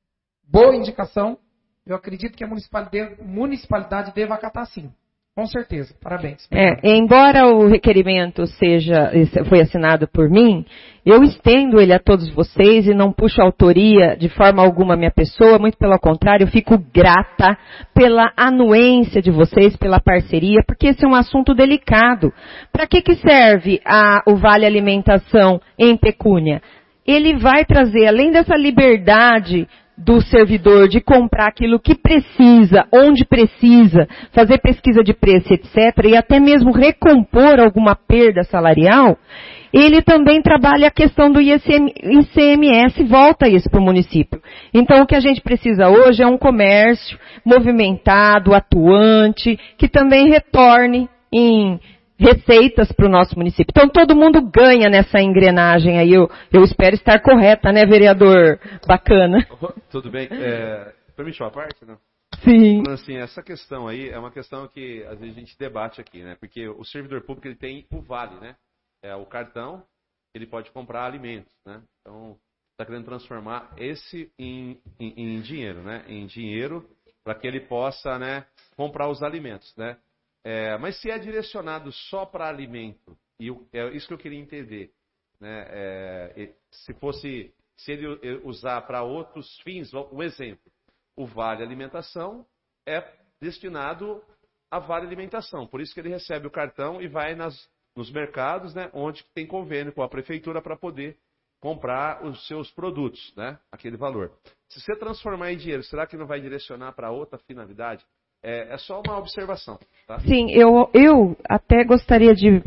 Boa indicação. Eu acredito que a municipalidade, municipalidade deva acatar sim. Com certeza. Parabéns. É, embora o requerimento seja, foi assinado por mim, eu estendo ele a todos vocês e não puxo autoria de forma alguma a minha pessoa, muito pelo contrário, eu fico grata pela anuência de vocês, pela parceria, porque esse é um assunto delicado. Para que que serve a, o Vale Alimentação em pecúnia? Ele vai trazer, além dessa liberdade do servidor de comprar aquilo que precisa, onde precisa, fazer pesquisa de preço, etcétera, e até mesmo recompor alguma perda salarial, ele também trabalha a questão do I C M S e volta isso para o município. Então, o que a gente precisa hoje é um comércio movimentado, atuante, que também retorne em receitas para o nosso município. Então, todo mundo ganha nessa engrenagem aí. Eu, eu espero estar correta, né, vereador? Bacana. Tudo bem. É, permite uma parte, não? Sim. Assim, essa questão aí é uma questão que às vezes a gente debate aqui, né? Porque o servidor público ele tem o vale, né? É o cartão, ele pode comprar alimentos, né? Então, está querendo transformar esse em, em, em dinheiro, né? Em dinheiro para que ele possa, né, comprar os alimentos, né? É, mas se é direcionado só para alimento, e eu, é isso que eu queria entender, né? É, se fosse, se ele usar para outros fins, um exemplo, o Vale Alimentação é destinado a Vale Alimentação, por isso que ele recebe o cartão e vai nas, nos mercados, né, onde tem convênio com a prefeitura para poder comprar os seus produtos, né, aquele valor. Se você transformar em dinheiro, será que não vai direcionar para outra finalidade? É, é só uma observação. Tá? Sim, eu, eu até gostaria de...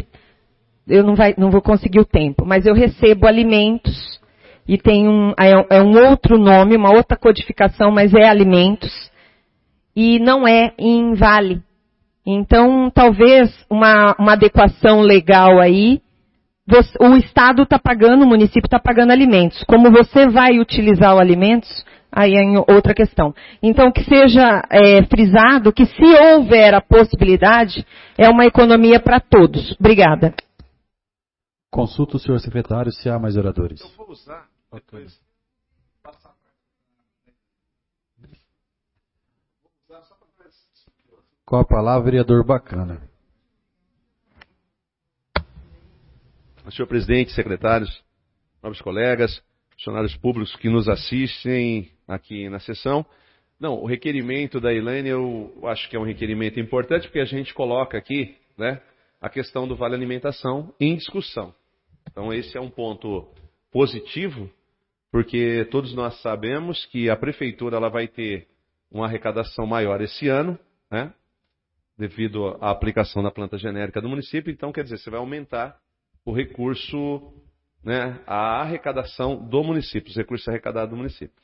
Eu não, vai, não vou conseguir o tempo, mas eu recebo alimentos e tem um, é, é um outro nome, uma outra codificação, mas é alimentos e não é em vale. Então, talvez uma, uma adequação legal aí, você, o Estado está pagando, o município está pagando alimentos. Como você vai utilizar os alimentos... Aí é outra questão. Então, que seja é, frisado que se houver a possibilidade, é uma economia para todos. Obrigada. Consulta o senhor secretário se há mais oradores. Eu vou usar depois. Com a palavra, vereador Bacana. Senhor presidente, secretários, nobres colegas, funcionários públicos que nos assistem aqui na sessão. Não, o requerimento da Elaine eu acho que é um requerimento importante, porque a gente coloca aqui, né, a questão do vale alimentação em discussão. Então esse é um ponto positivo, porque todos nós sabemos que a prefeitura ela vai ter uma arrecadação maior esse ano, né, devido à aplicação da planta genérica do município. Então, quer dizer, você vai aumentar o recurso, né, a arrecadação do município, os recursos arrecadados do município.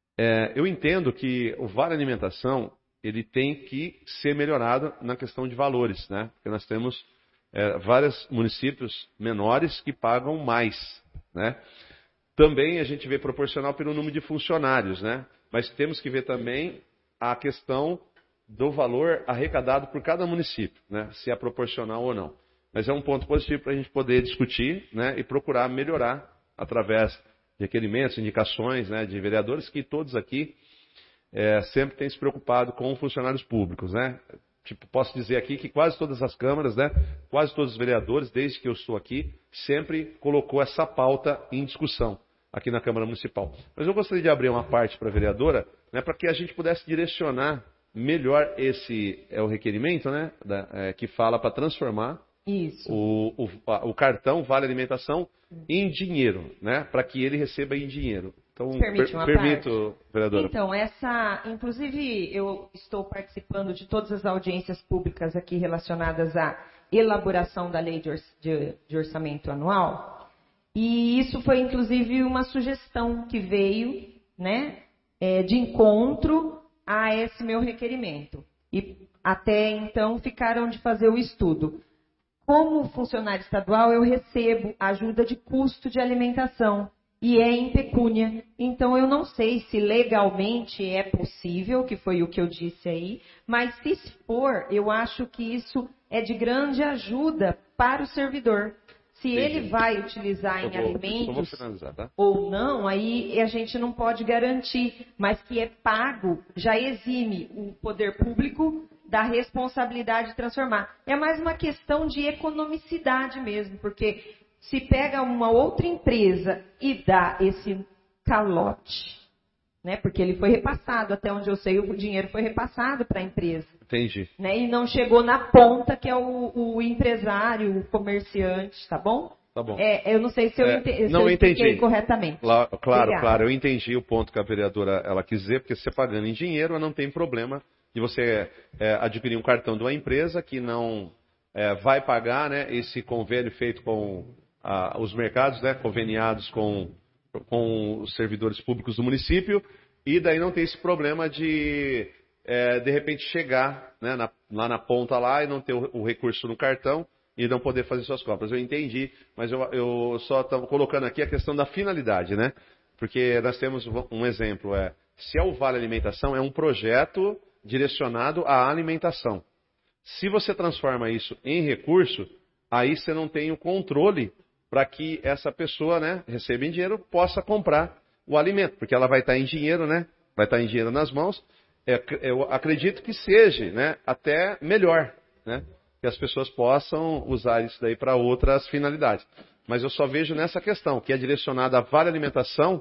É, eu entendo que o vale alimentação ele tem que ser melhorado na questão de valores, né? Porque nós temos é, vários municípios menores que pagam mais, né? Também a gente vê proporcional pelo número de funcionários, né? Mas temos que ver também a questão do valor arrecadado por cada município, né? Se é proporcional ou não. Mas é um ponto positivo para a gente poder discutir, né? E procurar melhorar através de requerimentos, indicações, né, de vereadores, que todos aqui é, sempre têm se preocupado com funcionários públicos, né? Tipo, posso dizer aqui que quase todas as câmaras, né, quase todos os vereadores, desde que eu estou aqui, sempre colocou essa pauta em discussão aqui na Câmara Municipal. Mas eu gostaria de abrir uma parte para a vereadora, né, para que a gente pudesse direcionar melhor esse é o requerimento, né, da, é, que fala para transformar Isso. O, o, o cartão Vale Alimentação em dinheiro, né? Para que ele receba em dinheiro. Então, Permite uma per, permito, parte? vereadora. Então, essa, inclusive, eu estou participando de todas as audiências públicas aqui relacionadas à elaboração da lei de, or, de, de orçamento anual. E isso foi, inclusive, uma sugestão que veio, né, é, de encontro a esse meu requerimento. E até então ficaram de fazer o estudo. Como funcionário estadual, eu recebo ajuda de custo de alimentação e é em pecúnia. Então, eu não sei se legalmente é possível, que foi o que eu disse aí, mas se for, eu acho que isso é de grande ajuda para o servidor. Se Entendi. Ele vai utilizar Eu em vou, alimentos eu vou finalizar, tá? ou não, aí a gente não pode garantir, mas que é pago, já exime o poder público da responsabilidade de transformar. É mais uma questão de economicidade mesmo, porque se pega uma outra empresa e dá esse calote, né? Porque ele foi repassado, até onde eu sei, o dinheiro foi repassado para a empresa. Entendi. Né? E não chegou na ponta, que é o, o empresário, o comerciante, tá bom? Tá bom. É, eu não sei se eu, É, ente, se não, eu expliquei entendi. corretamente. Claro, claro, Obrigada. claro, eu entendi o ponto que a vereadora ela quis dizer, porque se você pagando em dinheiro, não tem problema de você é, adquirir um cartão de uma empresa que não é, vai pagar, né, esse convênio feito com a, os mercados, né, conveniados com, com os servidores públicos do município, e daí não tem esse problema de, é, de repente, chegar, né, na, lá na ponta lá e não ter o, o recurso no cartão e não poder fazer suas compras. Eu entendi, mas eu, eu só estou colocando aqui a questão da finalidade, né? Porque nós temos um exemplo, é, se é o Vale Alimentação, é um projeto direcionado à alimentação. Se você transforma isso em recurso, aí você não tem o controle para que essa pessoa, né, receba em dinheiro, possa comprar o alimento, porque ela vai estar em dinheiro, né, vai estar em dinheiro nas mãos. É, eu acredito que seja, né, até melhor, né, que as pessoas possam usar isso daí para outras finalidades. Mas eu só vejo nessa questão, que é direcionada a Vale Alimentação,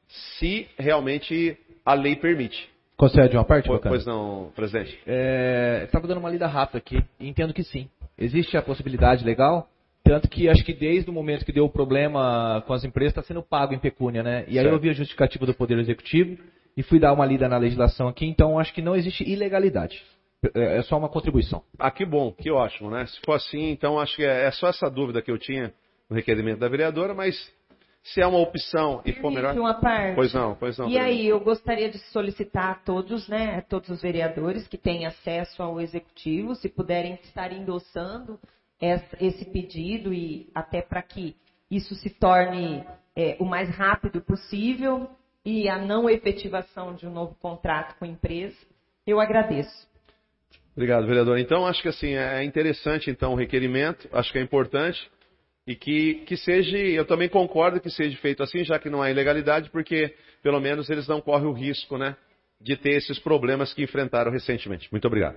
se realmente a lei permite. Concede uma parte, Pois, bacana? pois não, presidente. É, estava dando uma lida rápida aqui e entendo que sim. Existe a possibilidade legal, tanto que acho que desde o momento que deu o problema com as empresas está sendo pago em pecúnia, né? E aí Certo. eu vi a justificativa do Poder Executivo e fui dar uma lida na legislação aqui, então acho que não existe ilegalidade. É só uma contribuição. Ah, que bom, que ótimo, né? Se for assim, então acho que é, é só essa dúvida que eu tinha no requerimento da vereadora, mas se é uma opção e for melhor... Uma parte. Pois não, pois não. E aí, eu gostaria de solicitar a todos, né, a todos os vereadores que têm acesso ao executivo, se puderem estar endossando esse pedido e até para que isso se torne é, o mais rápido possível e a não efetivação de um novo contrato com a empresa, eu agradeço. Obrigado, vereador. Então, acho que assim, é interessante então o requerimento, acho que é importante. E que, que seja, eu também concordo que seja feito assim, já que não há ilegalidade, porque pelo menos eles não correm o risco, né, de ter esses problemas que enfrentaram recentemente. Muito obrigado.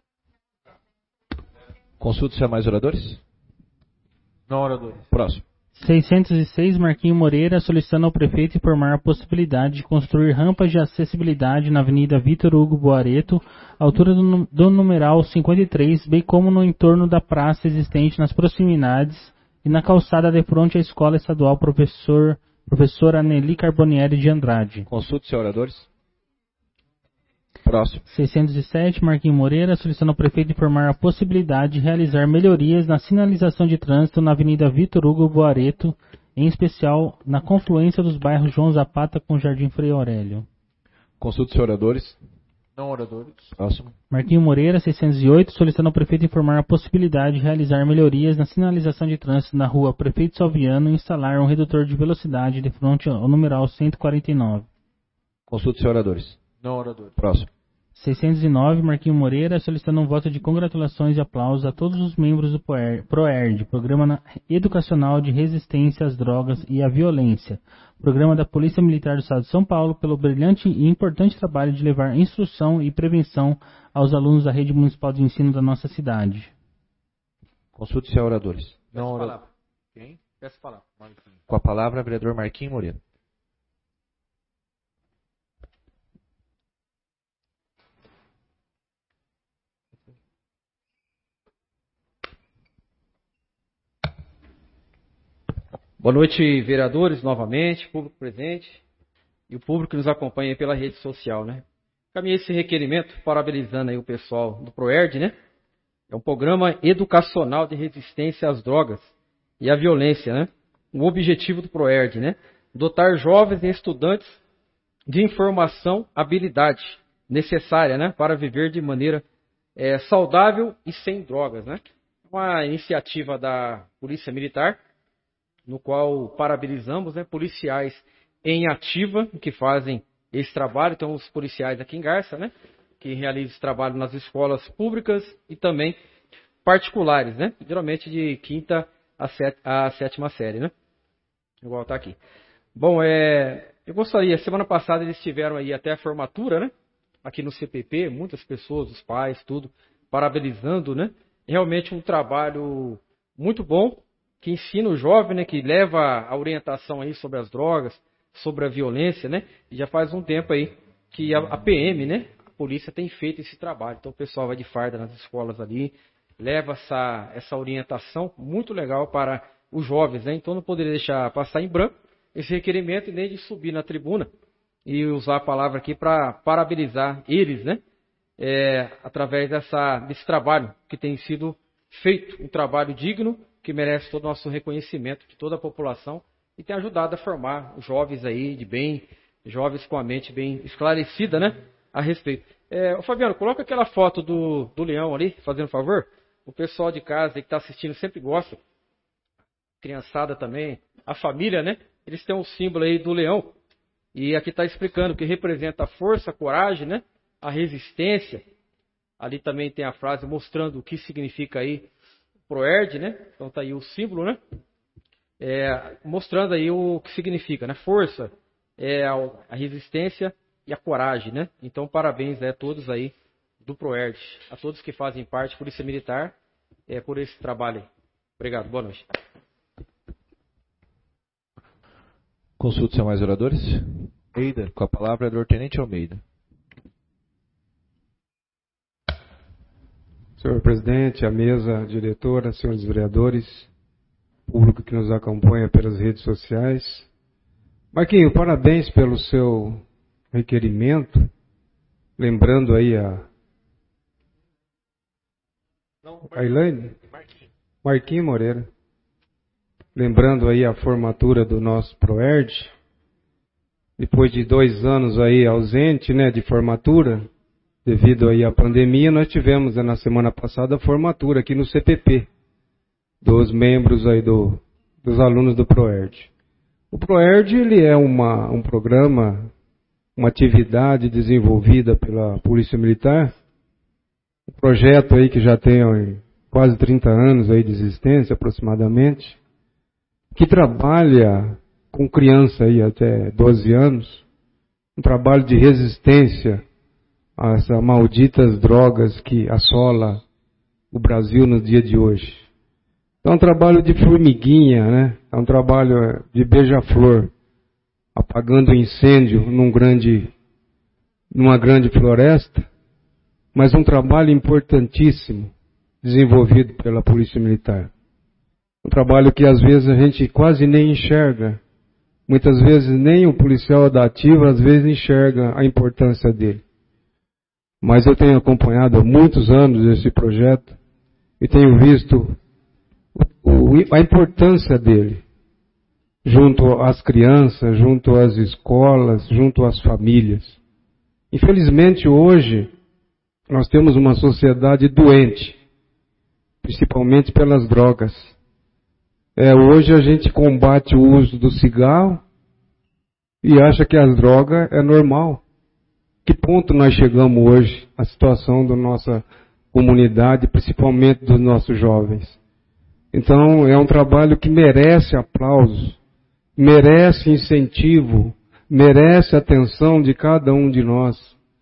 Consulta se há mais oradores? Não, oradores. Próximo. seiscentos e seis, Marquinho Moreira, solicitando ao prefeito informar a possibilidade de construir rampas de acessibilidade na Avenida Vitor Hugo Boareto, altura do, do numeral cinquenta e três, bem como no entorno da praça existente nas proximidades e na calçada de fronte à Escola Estadual Professor, Professora Nelly Carbonieri de Andrade. Consulte, senhores oradores. Próximo. seiscentos e sete, Marquinho Moreira, solicitando ao prefeito informar a possibilidade de realizar melhorias na sinalização de trânsito na Avenida Vitor Hugo Boareto, em especial na confluência dos bairros João Zapata com Jardim Frei Aurélio. Consulte, senhores oradores. Não oradores. Próximo. Marquinho Moreira, seiscentos e oito, solicitando ao prefeito informar a possibilidade de realizar melhorias na sinalização de trânsito na rua Prefeito Salviano e instalar um redutor de velocidade de frente ao numeral cento e quarenta e nove. Consulte, senhores oradores. Não oradores. Próximo. seiscentos e nove, Marquinho Moreira, solicitando um voto de congratulações e aplausos a todos os membros do PROERD, Programa Educacional de Resistência às Drogas e à Violência, programa da Polícia Militar do Estado de São Paulo, pelo brilhante e importante trabalho de levar instrução e prevenção aos alunos da rede municipal de ensino da nossa cidade. Consulte, senhores oradores. Não oradores. Quem? Peço palavra. Com a palavra, vereador Marquinho Moreira. Boa noite, vereadores, novamente, público presente e o público que nos acompanha pela rede social, né? Caminhei esse requerimento parabenizando aí o pessoal do PROERD, né? É um programa educacional de resistência às drogas e à violência, né? O objetivo do PROERD, né? Dotar jovens e estudantes de informação, habilidade necessária, né? Para viver de maneira é, saudável e sem drogas, né? Uma iniciativa da Polícia Militar, no qual parabenizamos, né, policiais em ativa que fazem esse trabalho. Então, os policiais aqui em Garça, né, que realizam esse trabalho nas escolas públicas e também particulares, né, geralmente de quinta a, set, a sétima série, né, igual está aqui. Bom, é, eu gostaria, semana passada eles tiveram aí até a formatura, né, aqui no C P P, muitas pessoas, os pais, tudo, parabenizando, né, realmente um trabalho muito bom, que ensina o jovem, né, que leva a orientação aí sobre as drogas, sobre a violência, né, e já faz um tempo aí que a, a P M, né, a polícia tem feito esse trabalho. Então o pessoal vai de farda nas escolas ali, leva essa, essa orientação muito legal para os jovens, né, então não poderia deixar passar em branco esse requerimento e nem de subir na tribuna e usar a palavra aqui para parabenizar eles, né, é, através dessa, desse trabalho que tem sido feito, um trabalho digno, que merece todo o nosso reconhecimento de toda a população e tem ajudado a formar jovens aí de bem, jovens com a mente bem esclarecida, né, a respeito. É, ô Fabiano, coloca aquela foto do, do leão ali, fazendo favor. O pessoal de casa que está assistindo sempre gosta, criançada também, a família, né, eles têm um símbolo aí do leão e aqui está explicando que representa a força, a coragem, né, a resistência. Ali também tem a frase mostrando o que significa aí PROERD, né? Então tá aí o símbolo, né? É, mostrando aí o que significa, né? Força, é, a resistência e a coragem, né? Então parabéns, né, a todos aí do PROERD, a todos que fazem parte, Polícia Militar, é, por esse trabalho aí. Obrigado, boa noite. Consulte, senhores mais oradores. Almeida, com a palavra, vereador Tenente Almeida. Senhor presidente, a mesa diretora, senhores vereadores, público que nos acompanha pelas redes sociais. Marquinho, parabéns pelo seu requerimento. Lembrando aí a... A Elaine? Marquinho Moreira. Lembrando aí a formatura do nosso PROERD. Depois de dois anos aí ausente, né, de formatura, devido aí à pandemia, nós tivemos na semana passada a formatura aqui no C P P, dos membros aí do, dos alunos do PROERD. O PROERD, ele é uma, um programa, uma atividade desenvolvida pela Polícia Militar, um projeto aí que já tem ó, quase trinta anos aí de existência, aproximadamente, que trabalha com criança aí até doze anos, um trabalho de resistência às malditas drogas que assola o Brasil no dia de hoje. Então é um trabalho de formiguinha, né? É um trabalho de beija-flor, apagando incêndio num grande, numa grande floresta, mas um trabalho importantíssimo desenvolvido pela Polícia Militar. Um trabalho que às vezes a gente quase nem enxerga. Muitas vezes nem o policial da ativa às vezes enxerga a importância dele. Mas eu tenho acompanhado há muitos anos esse projeto e tenho visto o, o, a importância dele junto às crianças, junto às escolas, junto às famílias. Infelizmente hoje nós temos uma sociedade doente, principalmente pelas drogas. É, hoje a gente combate o uso do cigarro e acha que as drogas é normal. Que ponto nós chegamos hoje, a situação da nossa comunidade, principalmente dos nossos jovens? Então é um trabalho que merece aplauso, merece incentivo, merece atenção de cada um de nós,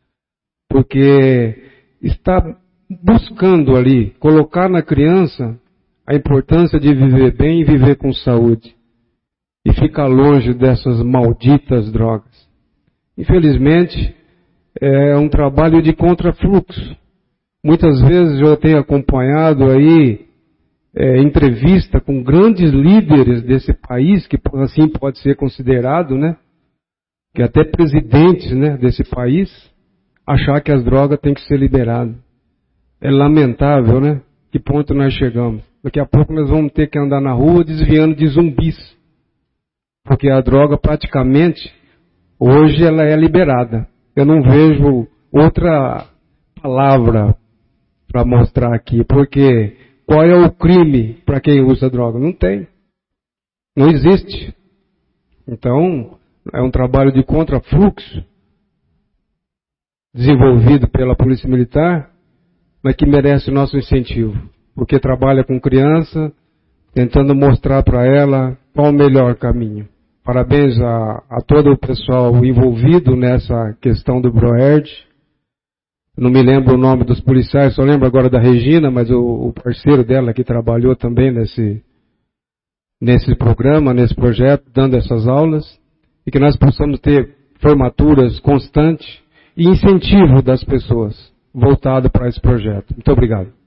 porque está buscando ali, colocar na criança a importância de viver bem e viver com saúde. E ficar longe dessas malditas drogas. Infelizmente, é um trabalho de contrafluxo. Muitas vezes eu tenho acompanhado aí é, entrevista com grandes líderes desse país, que assim pode ser considerado, né? Que até presidentes, né, desse país, achar que as drogas têm que ser liberadas. É lamentável, né? Que ponto nós chegamos. Daqui a pouco nós vamos ter que andar na rua desviando de zumbis. Porque a droga praticamente, hoje ela é liberada. Eu não vejo outra palavra para mostrar aqui. Porque qual é o crime para quem usa droga? Não tem. Não existe. Então, é um trabalho de contrafluxo desenvolvido pela Polícia Militar, mas que merece o nosso incentivo. Porque trabalha com criança, tentando mostrar para ela qual o melhor caminho. Parabéns a, a todo o pessoal envolvido nessa questão do Broerd. Não me lembro o nome dos policiais, só lembro agora da Regina, mas o, o parceiro dela que trabalhou também nesse, nesse programa, nesse projeto, dando essas aulas. E que nós possamos ter formaturas constantes e incentivo das pessoas voltado para esse projeto. Muito obrigado.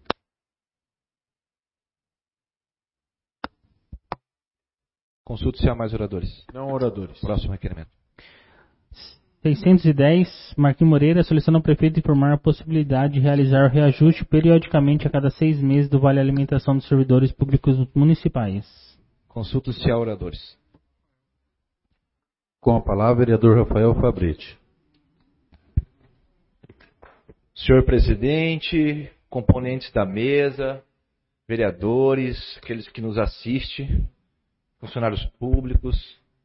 Consulte se há mais oradores. Não oradores. Próximo requerimento. seiscentos e dez, Marquinhos Moreira solicita ao prefeito informar a possibilidade de realizar o reajuste periodicamente a cada seis meses do Vale Alimentação dos servidores públicos municipais. Consulte se há oradores. Com a palavra, vereador Rafael Fabretti. Senhor presidente, componentes da mesa, vereadores, aqueles que nos assistem, funcionários públicos,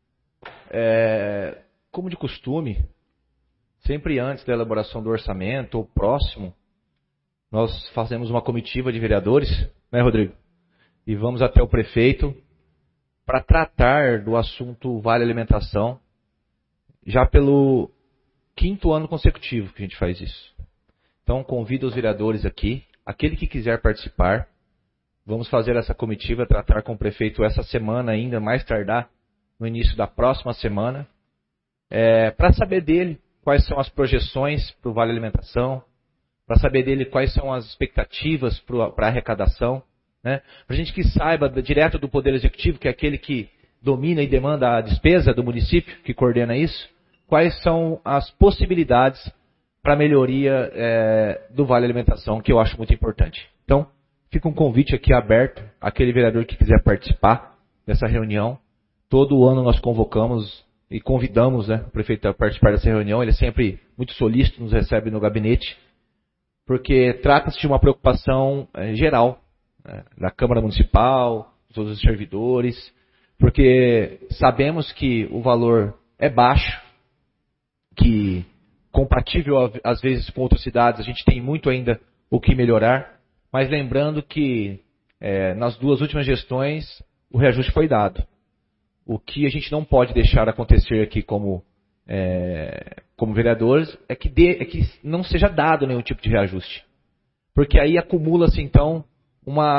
é, como de costume, sempre antes da elaboração do orçamento ou próximo, nós fazemos uma comitiva de vereadores, né, Rodrigo? E vamos até o prefeito para tratar do assunto Vale Alimentação, já pelo quinto ano consecutivo que a gente faz isso. Então, convido os vereadores aqui, aquele que quiser participar. Vamos fazer essa comitiva, tratar com o prefeito essa semana ainda, mais tardar, no início da próxima semana, é, para saber dele quais são as projeções para o Vale Alimentação, para saber dele quais são as expectativas para a arrecadação, né? Para a gente que saiba direto do Poder Executivo, que é aquele que domina e demanda a despesa do município, que coordena isso, quais são as possibilidades para a melhoria é, do Vale Alimentação, que eu acho muito importante. Então, fica um convite aqui aberto, aquele vereador que quiser participar dessa reunião. Todo ano nós convocamos e convidamos, né, o prefeito a participar dessa reunião. Ele é sempre muito solícito, nos recebe no gabinete, porque trata-se de uma preocupação é, geral, né, da Câmara Municipal, de todos os servidores, porque sabemos que o valor é baixo, que compatível às vezes com outras cidades, a gente tem muito ainda o que melhorar, mas lembrando que é, nas duas últimas gestões o reajuste foi dado. O que a gente não pode deixar acontecer aqui como, é, como vereadores é que, dê, é que não seja dado nenhum tipo de reajuste. Porque aí acumula-se então uma,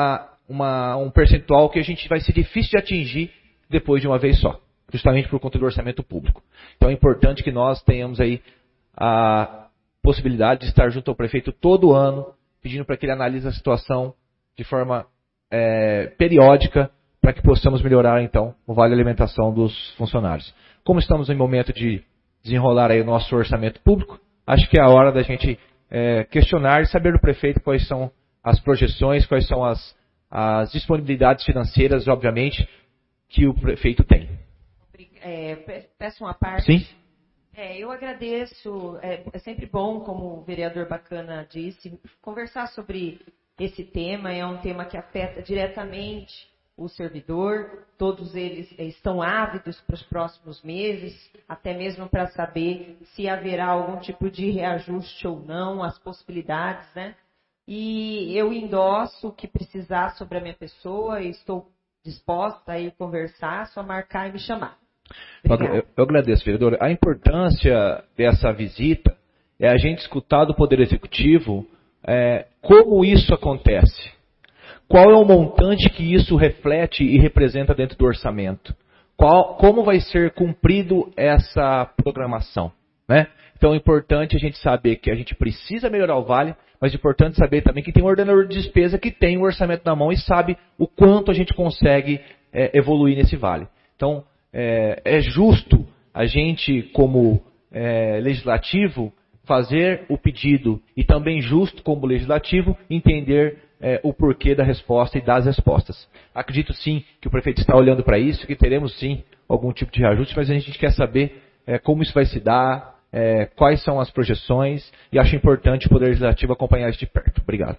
uma, um percentual que a gente vai ser difícil de atingir depois de uma vez só, justamente por conta do orçamento público. Então é importante que nós tenhamos aí a possibilidade de estar junto ao prefeito todo ano, pedindo para que ele analise a situação de forma é, periódica, para que possamos melhorar, então, o vale alimentação dos funcionários. Como estamos em momento de desenrolar aí o nosso orçamento público, acho que é a hora da gente é, questionar e saber do prefeito quais são as projeções, quais são as, as disponibilidades financeiras, obviamente, que o prefeito tem. É, peço uma parte. Sim. É, eu agradeço, é, é sempre bom, como o vereador Bacana disse, conversar sobre esse tema. É um tema que afeta diretamente o servidor, todos eles estão ávidos para os próximos meses, até mesmo para saber se haverá algum tipo de reajuste ou não, as possibilidades, né? E eu endosso o que precisar sobre a minha pessoa e estou disposta a ir conversar, só marcar e me chamar. Eu, eu agradeço, vereador. A importância dessa visita é a gente escutar do Poder Executivo é, como isso acontece. Qual é o montante que isso reflete e representa dentro do orçamento? Qual, como vai ser cumprido essa programação? Né? Então é importante a gente saber que a gente precisa melhorar o vale, mas é importante saber também que tem um ordenador de despesa que tem o orçamento na mão e sabe o quanto a gente consegue é, evoluir nesse vale. Então é, é justo a gente, como é, legislativo, fazer o pedido e também justo, como legislativo, entender É, o porquê da resposta e das respostas. Acredito sim que o prefeito está olhando para isso, que teremos sim algum tipo de reajuste, mas a gente quer saber é, como isso vai se dar, é, quais são as projeções, e acho importante o Poder Legislativo acompanhar isso de perto. Obrigado.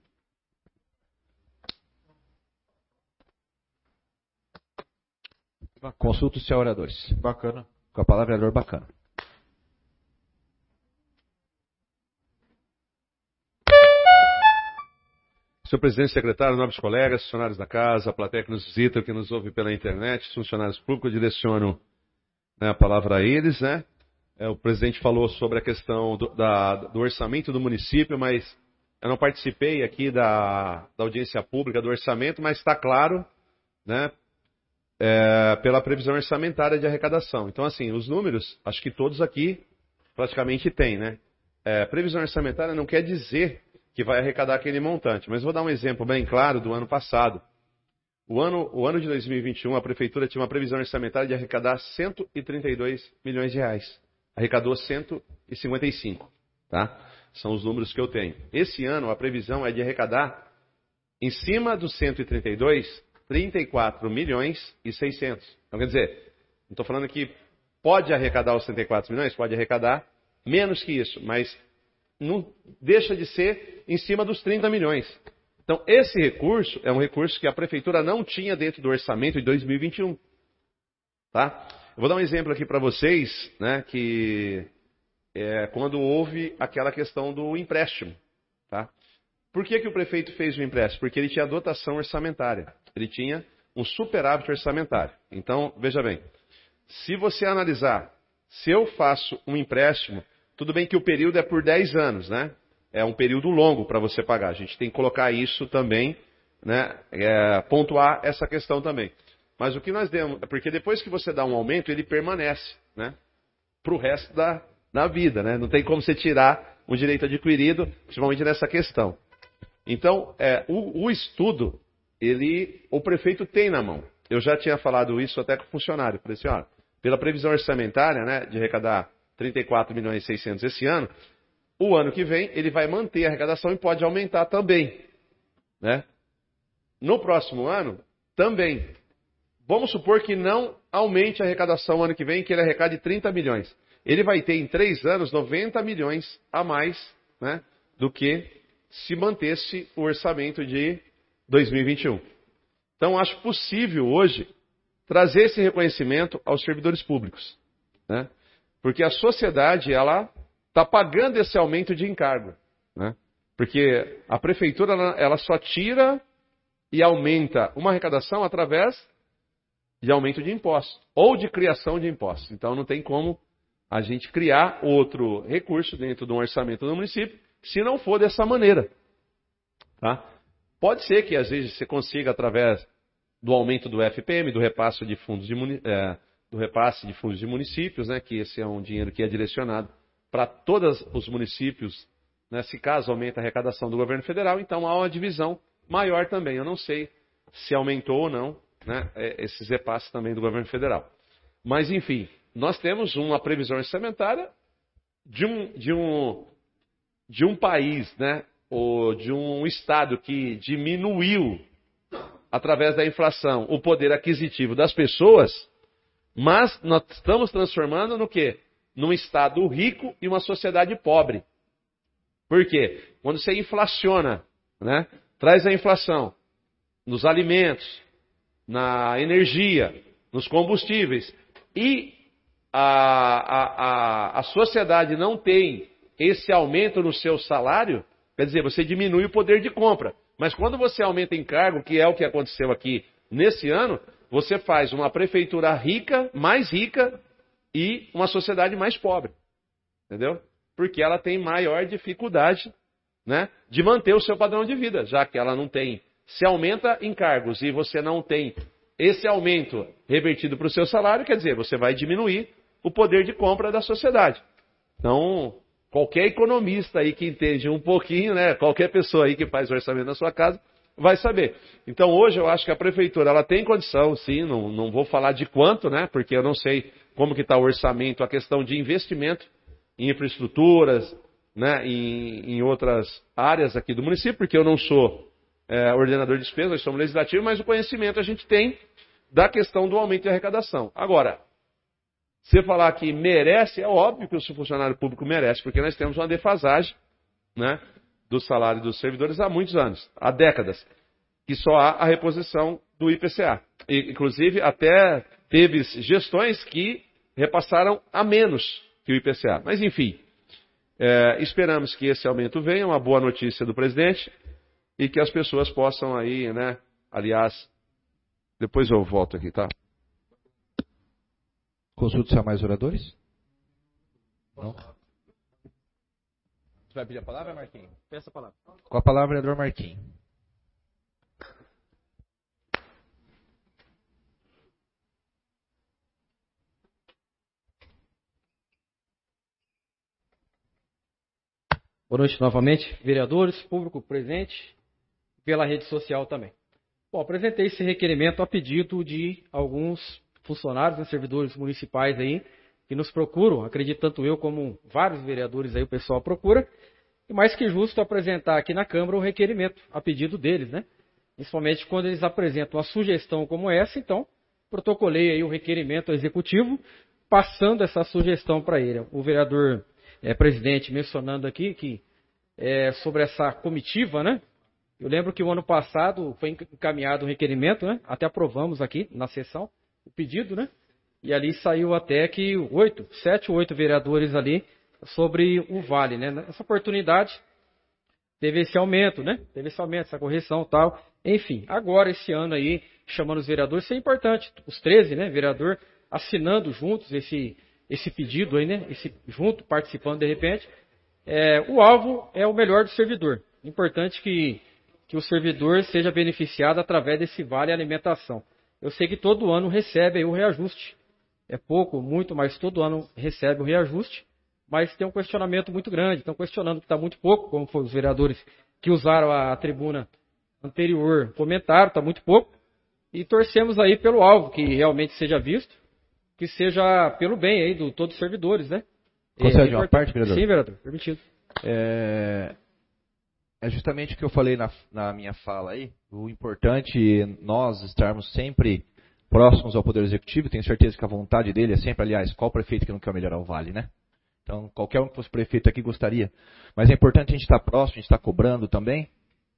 Consulta os oradores. Bacana. Com a palavra, vereador Bacana. Senhor presidente, secretário, nobres colegas, funcionários da casa, a plateia que nos visita, que nos ouve pela internet, funcionários públicos, eu direciono né, a palavra a eles. Né? É, o presidente falou sobre a questão do, da, do orçamento do município, mas eu não participei aqui da, da audiência pública do orçamento, mas está claro né, é, pela previsão orçamentária de arrecadação. Então, assim, os números, acho que todos aqui praticamente têm. Né? É, previsão orçamentária não quer dizer que vai arrecadar aquele montante. Mas vou dar um exemplo bem claro do ano passado. O ano, o ano de dois mil e vinte e um, a Prefeitura tinha uma previsão orçamentária de arrecadar cento e trinta e dois milhões de reais. Arrecadou cento e cinquenta e cinco. Tá? São os números que eu tenho. Esse ano, a previsão é de arrecadar, em cima dos cento e trinta e dois, trinta e quatro milhões e seiscentos. Então, quer dizer, não estou falando que pode arrecadar os trinta e quatro milhões, pode arrecadar menos que isso, mas não deixa de ser em cima dos trinta milhões. Então, esse recurso é um recurso que a Prefeitura não tinha dentro do orçamento de dois mil e vinte e um. Tá? Eu vou dar um exemplo aqui para vocês, né, que é quando houve aquela questão do empréstimo. Tá? Por que, que o prefeito fez o empréstimo? Porque ele tinha dotação orçamentária. Ele tinha um superávit orçamentário. Então, veja bem, se você analisar, se eu faço um empréstimo, tudo bem que o período é por dez anos, né? É um período longo para você pagar. A gente tem que colocar isso também, né? É, pontuar essa questão também. Mas o que nós demos, porque depois que você dá um aumento, ele permanece, né? Para o resto da, da vida, né? Não tem como você tirar um direito adquirido, principalmente nessa questão. Então, é, o, o estudo, ele, o prefeito tem na mão. Eu já tinha falado isso até com o funcionário. Falei assim, ó, pela previsão orçamentária, né, de arrecadar trinta e quatro milhões e seiscentos esse ano, o ano que vem ele vai manter a arrecadação e pode aumentar também. Né? No próximo ano, também. Vamos supor que não aumente a arrecadação ano que vem, que ele arrecade trinta milhões. Ele vai ter em três anos noventa milhões a mais, né, do que se mantesse o orçamento de dois mil e vinte e um. Então, acho possível hoje trazer esse reconhecimento aos servidores públicos. Né? Porque a sociedade, ela está pagando esse aumento de encargo. Né? Porque a prefeitura, ela, ela só tira e aumenta uma arrecadação através de aumento de impostos. Ou de criação de impostos. Então não tem como a gente criar outro recurso dentro de um orçamento do município, se não for dessa maneira. Tá? Pode ser que às vezes você consiga, através do aumento do F P M, do repasse de fundos de, é, do repasse de, fundos de municípios, né, que esse é um dinheiro que é direcionado para todos os municípios, né, se caso aumenta a arrecadação do governo federal, então há uma divisão maior também. Eu não sei se aumentou ou não, né, esses repasses também do governo federal. Mas, enfim, nós temos uma previsão orçamentária de um, de um, de um país, né, ou de um estado que diminuiu, através da inflação, o poder aquisitivo das pessoas, mas nós estamos transformando no quê? Num estado rico e uma sociedade pobre. Por quê? Quando você inflaciona, né, traz a inflação nos alimentos, na energia, nos combustíveis, e a, a, a, a sociedade não tem esse aumento no seu salário, quer dizer, você diminui o poder de compra. Mas quando você aumenta encargo, que é o que aconteceu aqui nesse ano, você faz uma prefeitura rica, mais rica, e uma sociedade mais pobre. Entendeu? Porque ela tem maior dificuldade, né, de manter o seu padrão de vida, já que ela não tem. Se aumenta encargos e você não tem esse aumento revertido para o seu salário, quer dizer, você vai diminuir o poder de compra da sociedade. Então, qualquer economista aí que entende um pouquinho, né, qualquer pessoa aí que faz orçamento na sua casa, vai saber. Então, hoje eu acho que a prefeitura ela tem condição, sim, não, não vou falar de quanto, né, porque eu não sei como que está o orçamento, a questão de investimento em infraestruturas, né, em, em outras áreas aqui do município, porque eu não sou é, ordenador de despesas, nós somos legislativo, mas o conhecimento a gente tem da questão do aumento de arrecadação. Agora, você falar que merece, é óbvio que o funcionário público merece, porque nós temos uma defasagem, né, do salário dos servidores há muitos anos, há décadas, que só há a reposição do I P C A. E, inclusive, até teve gestões que repassaram a menos que o I P C A. Mas, enfim, é, esperamos que esse aumento venha, uma boa notícia do presidente, e que as pessoas possam aí, né, aliás, depois eu volto aqui, tá? Consulta se há mais oradores? Não? Você vai pedir a palavra, Marquinhos? Peça a palavra. Com a palavra, vereador Marquinhos. Boa noite novamente, vereadores, público presente, pela rede social também. Bom, apresentei esse requerimento a pedido de alguns funcionários e servidores municipais aí, que nos procuram, acredito tanto eu como vários vereadores aí, o pessoal procura, e mais que justo apresentar aqui na Câmara um requerimento a pedido deles, né? Principalmente quando eles apresentam uma sugestão como essa, então, protocolei aí o requerimento ao executivo, passando essa sugestão para ele. O vereador é, presidente mencionando aqui que é, sobre essa comitiva, né? Eu lembro que o ano passado foi encaminhado um requerimento, né? Até aprovamos aqui na sessão o pedido, né? E ali saiu até que oito, sete ou oito vereadores ali sobre o Vale, né? Nessa oportunidade teve esse aumento, né? Teve esse aumento, essa correção e tal. Enfim, agora esse ano aí, chamando os vereadores, isso é importante. Os treze, né? Vereador assinando juntos esse, esse pedido aí, né? Esse, junto, participando de repente. É, o alvo é o melhor do servidor. Importante que, que o servidor seja beneficiado através desse Vale Alimentação. Eu sei que todo ano recebe aí o reajuste. É pouco, muito, mas todo ano recebe o reajuste. Mas tem um questionamento muito grande. Estão questionando que está muito pouco, como foram os vereadores que usaram a tribuna anterior comentaram, está muito pouco. E torcemos aí pelo alvo, que realmente seja visto, que seja pelo bem aí de todos os servidores, né? Concede é, uma parte, vereador? Sim, vereador, permitido. É, é justamente o que eu falei na, na minha fala aí. O importante é nós estarmos sempre próximos ao Poder Executivo. Tenho certeza que a vontade dele é sempre, aliás, qual prefeito que não quer melhorar o Vale, né? Então, qualquer um que fosse prefeito aqui gostaria. Mas é importante a gente estar próximo, a gente estar cobrando também.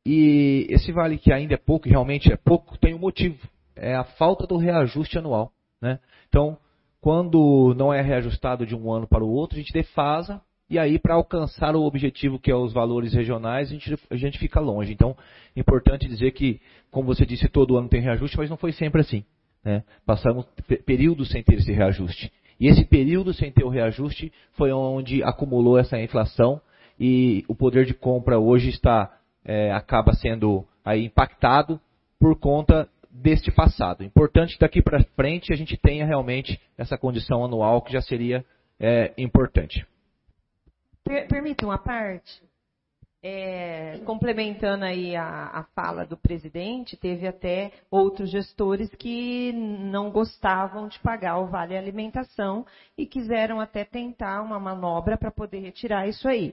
E esse Vale que ainda é pouco, e realmente é pouco, tem um motivo. É a falta do reajuste anual, né? Então, quando não é reajustado de um ano para o outro, a gente defasa, e aí para alcançar o objetivo que é os valores regionais, a gente, a gente fica longe. Então, é importante dizer que, como você disse, todo ano tem reajuste, mas não foi sempre assim, né? Passamos períodos sem ter esse reajuste. E esse período sem ter o reajuste foi onde acumulou essa inflação, e o poder de compra hoje está é, acaba sendo aí impactado por conta deste passado. Importante que daqui para frente a gente tenha realmente essa condição anual que já seria é, importante. Per, permita uma parte? É, complementando aí a, a fala do presidente, teve até outros gestores que não gostavam de pagar o vale alimentação e quiseram até tentar uma manobra para poder retirar isso aí.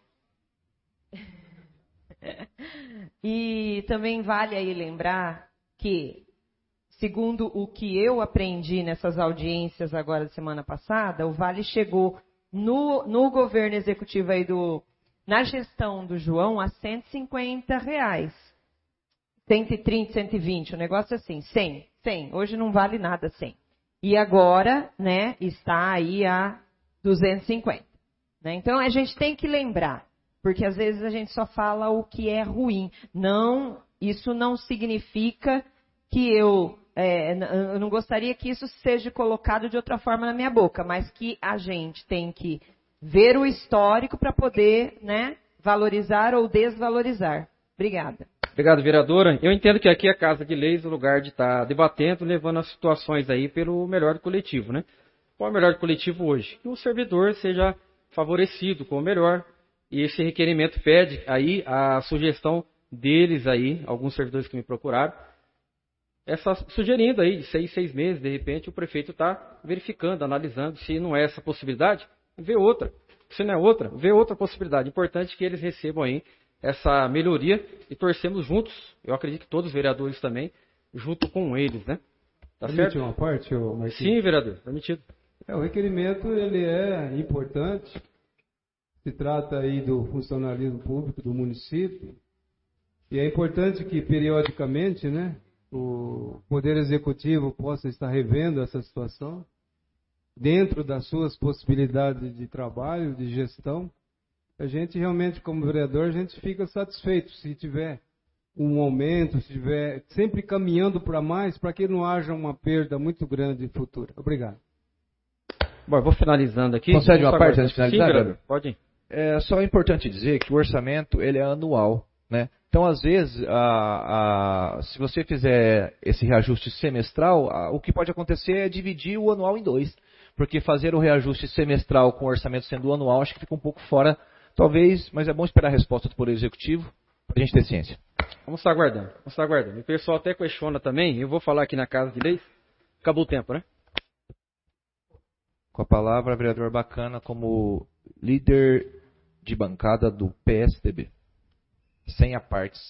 E também vale aí lembrar que, segundo o que eu aprendi nessas audiências agora da semana passada, o vale chegou no, no governo executivo aí do na gestão do João, a cento e cinquenta reais. cento e trinta, cento e vinte, o negócio assim, cem, cem. Hoje não vale nada cem. E agora, né, está aí a duzentos e cinquenta. Né? Então, a gente tem que lembrar, porque às vezes a gente só fala o que é ruim. Não, isso não significa que eu, é, eu não gostaria que isso seja colocado de outra forma na minha boca, mas que a gente tem que ver o histórico para poder, né, valorizar ou desvalorizar. Obrigada. Obrigado, vereadora. Eu entendo que aqui é a Casa de Leis, o lugar de estar debatendo, levando as situações aí pelo melhor do coletivo, né? Qual é o melhor do coletivo hoje? Que o servidor seja favorecido com o melhor. E esse requerimento pede aí a sugestão deles aí, alguns servidores que me procuraram, essa, sugerindo aí de seis, seis meses, de repente o prefeito está verificando, analisando se não é essa possibilidade, vê outra. Se não é outra, vê outra possibilidade. Importante que eles recebam aí essa melhoria e torcemos juntos, eu acredito que todos os vereadores também, junto com eles, né? Tá Permite certo? uma parte, ô Marquinhos? Sim, vereador, permitido. É, o requerimento, ele é importante, se trata aí do funcionalismo público do município, e é importante que periodicamente, né, o Poder Executivo possa estar revendo essa situação, dentro das suas possibilidades de trabalho, de gestão. A gente realmente, como vereador, a gente fica satisfeito se tiver um aumento, se tiver sempre caminhando para mais, para que não haja uma perda muito grande futura. Obrigado. Bom, eu vou finalizando aqui. Concede uma parte antes de finalizar, Sim, vereador? Pode ir. É só importante dizer que o orçamento ele é anual, né? Então, às vezes, a, a, se você fizer esse reajuste semestral, a, o que pode acontecer é dividir o anual em dois. Porque fazer o reajuste semestral com o orçamento sendo anual, acho que fica um pouco fora, talvez, mas é bom esperar a resposta do Poder Executivo para a gente ter ciência. Vamos estar aguardando, vamos estar aguardando. O pessoal até questiona também, eu vou falar aqui na Casa de Leis, acabou o tempo, né? Com a palavra, vereador Bacana, como líder de bancada do P S D B. Sem apartes.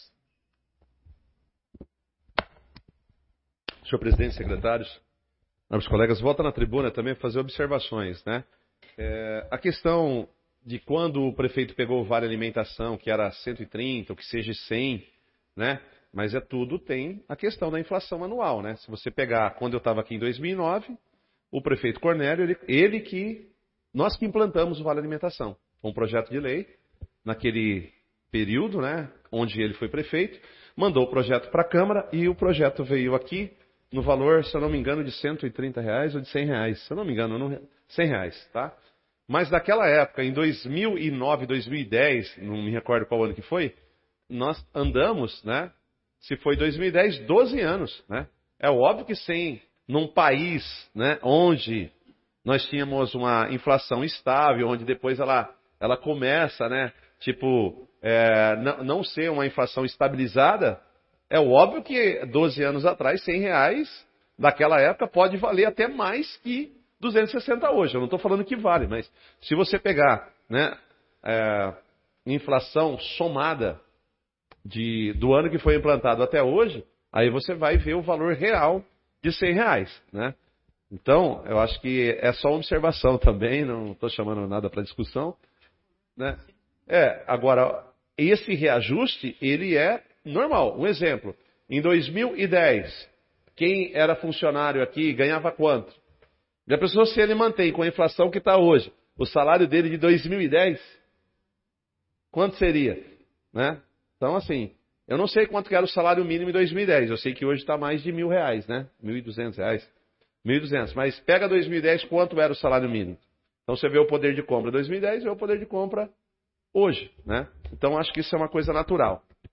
Senhor presidente, secretários, meus colegas, volta na tribuna também fazer observações, né? É, a questão de quando o prefeito pegou o vale alimentação, que era cento e trinta, ou que seja cem, né? Mas é tudo, tem a questão da inflação anual, né? Se você pegar, quando eu estava aqui em dois mil e nove, o prefeito Cornélio, ele, ele que, nós que implantamos o vale alimentação, um projeto de lei, naquele período, né? Onde ele foi prefeito, mandou o projeto para a Câmara e o projeto veio aqui no valor, se eu não me engano, de cento e trinta reais ou de cem reais. Se eu não me engano, não, cem reais, tá? Mas naquela época, em dois mil e nove, dois mil e dez, não me recordo qual ano que foi, nós andamos, né? Se foi dois mil e dez, doze anos, né? É óbvio que sem, num país, né, onde nós tínhamos uma inflação estável, onde depois ela, ela começa, né, tipo, é, não, não ser uma inflação estabilizada, é óbvio que doze anos atrás, cem reais, daquela época, pode valer até mais que duzentos e sessenta hoje. Eu não estou falando que vale, mas se você pegar, né, é, inflação somada de, do ano que foi implantado até hoje, aí você vai ver o valor real de cem reais, né? Então, eu acho que é só uma observação também, não estou chamando nada para discussão, né? É, agora, esse reajuste, ele é normal. Um exemplo, em dois mil e dez, quem era funcionário aqui ganhava quanto? Já pensou se ele mantém com a inflação que está hoje, o salário dele de dois mil e dez? Quanto seria? Né? Então, assim, eu não sei quanto que era o salário mínimo em dois mil e dez. Eu sei que hoje está mais de mil reais, né? Mil e duzentos reais. Mil e duzentos. Mas pega dois mil e dez, quanto era o salário mínimo? Então você vê o poder de compra dois mil e dez e vê o poder de compra hoje, né? Então acho que isso é uma coisa natural.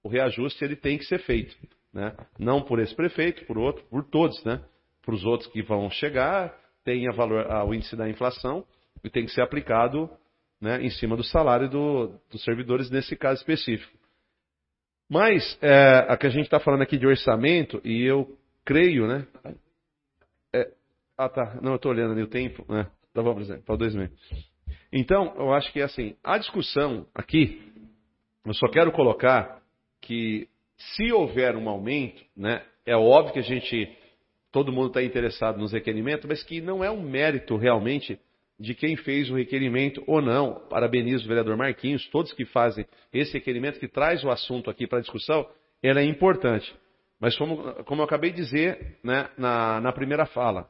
o reajuste ele tem que ser feito, né? Não por esse prefeito, por outro, por todos, né? Para os outros que vão chegar, tem a valor, a, o índice da inflação e tem que ser aplicado, né, em cima do salário do, dos servidores nesse caso específico. Mas é, a que a gente está falando aqui de orçamento, e eu creio, né? É, ah, tá. Não, eu estou olhando ali o tempo, né? Tá bom, presidente, para dois meses. Então, eu acho que assim, a discussão aqui, eu só quero colocar que se houver um aumento, né, é óbvio que a gente, todo mundo está interessado nos requerimentos, mas que não é um mérito realmente de quem fez o requerimento ou não. Parabenizo o vereador Marquinhos, todos que fazem esse requerimento, que traz o assunto aqui para discussão, ela é importante. Mas como, como eu acabei de dizer, né, na, na primeira fala,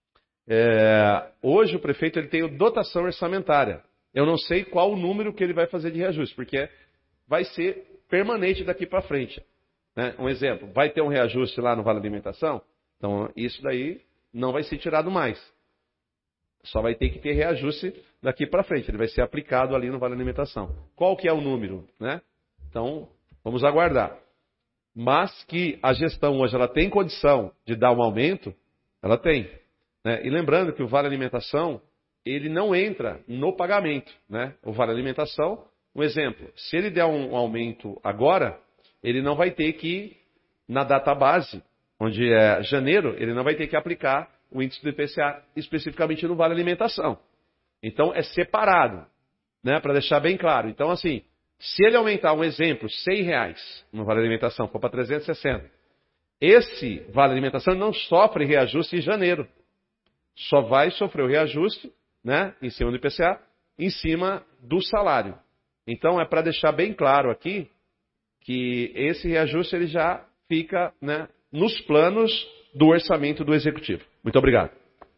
é, hoje o prefeito ele tem dotação orçamentária. Eu não sei qual o número que ele vai fazer de reajuste, porque vai ser permanente daqui para frente. Né? Um exemplo, vai ter um reajuste lá no Vale Alimentação, então isso daí não vai ser tirado mais. Só vai ter que ter reajuste daqui para frente, ele vai ser aplicado ali no Vale Alimentação. Qual que é o número? Né? Então, vamos aguardar. Mas que a gestão hoje ela tem condição de dar um aumento, ela tem. Né? E lembrando que o Vale Alimentação, ele não entra no pagamento. Né? O Vale Alimentação, um exemplo, se ele der um aumento agora, ele não vai ter que, na data base, onde é janeiro, ele não vai ter que aplicar o índice do I P C A especificamente no Vale Alimentação. Então, é separado, né? Para deixar bem claro. Então, assim, se ele aumentar, um exemplo, cem reais no Vale Alimentação, for para trezentos e sessenta, esse Vale Alimentação não sofre reajuste em janeiro. Só vai sofrer o reajuste, né, em cima do I P C A, em cima do salário. Então, é para deixar bem claro aqui que esse reajuste ele já fica, né, nos planos do orçamento do Executivo. Muito obrigado.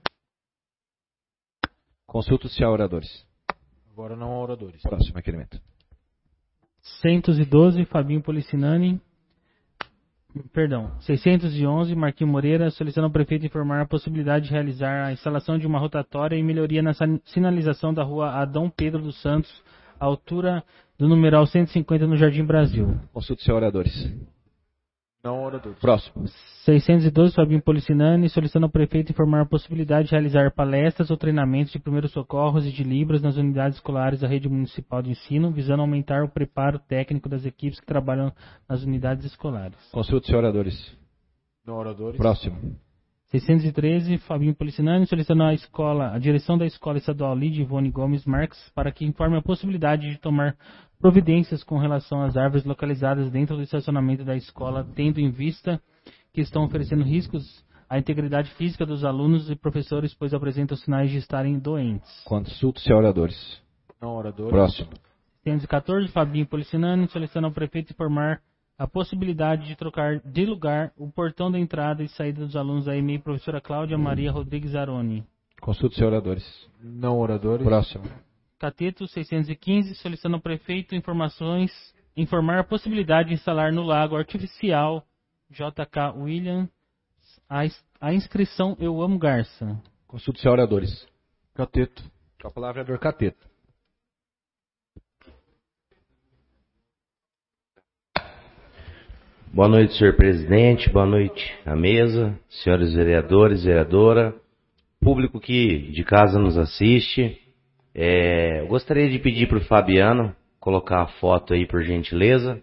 Consulta-se a oradores. Agora não há oradores. Próximo requerimento. seiscentos e doze, Fabinho Policinani. Perdão, seiscentos e onze, Marquinhos Moreira, solicitando ao prefeito informar a possibilidade de realizar a instalação de uma rotatória e melhoria na sinalização da rua Adão Pedro dos Santos, à altura do numeral cento e cinquenta no Jardim Brasil. Consulta-se a oradores. Não oradores. Próximo. seiscentos e doze, Fabinho Policinani, solicitando ao prefeito informar a possibilidade de realizar palestras ou treinamentos de primeiros socorros e de libras nas unidades escolares da rede municipal de ensino, visando aumentar o preparo técnico das equipes que trabalham nas unidades escolares. Consulte os oradores. Não oradores. Próximo. seiscentos e treze, Fabinho Policinani, solicitando a escola, a direção da Escola Estadual Lídia Ivone Gomes Marques para que informe a possibilidade de tomar providências com relação às árvores localizadas dentro do estacionamento da escola, tendo em vista que estão oferecendo riscos à integridade física dos alunos e professores, pois apresentam sinais de estarem doentes. Consulte os oradores. Não oradores. Próximo. seiscentos e quatorze, Fabinho Policinani, solicitando ao prefeito informar a possibilidade de trocar de lugar o portão da entrada e saída dos alunos da E M E I Professora Cláudia Maria Rodrigues Aroni. Consulte os oradores. Não oradores. Próximo. Cateto seiscentos e quinze, solicitando ao prefeito informações, informar a possibilidade de instalar no lago artificial J K Williams a, a inscrição Eu Amo Garça. Consulte os oradores. Cateto. Com a palavra, vereador Cateto. Boa noite, senhor presidente. Boa noite à mesa, senhores vereadores, vereadora, público que de casa nos assiste. É, eu gostaria de pedir para o Fabiano colocar a foto aí, por gentileza.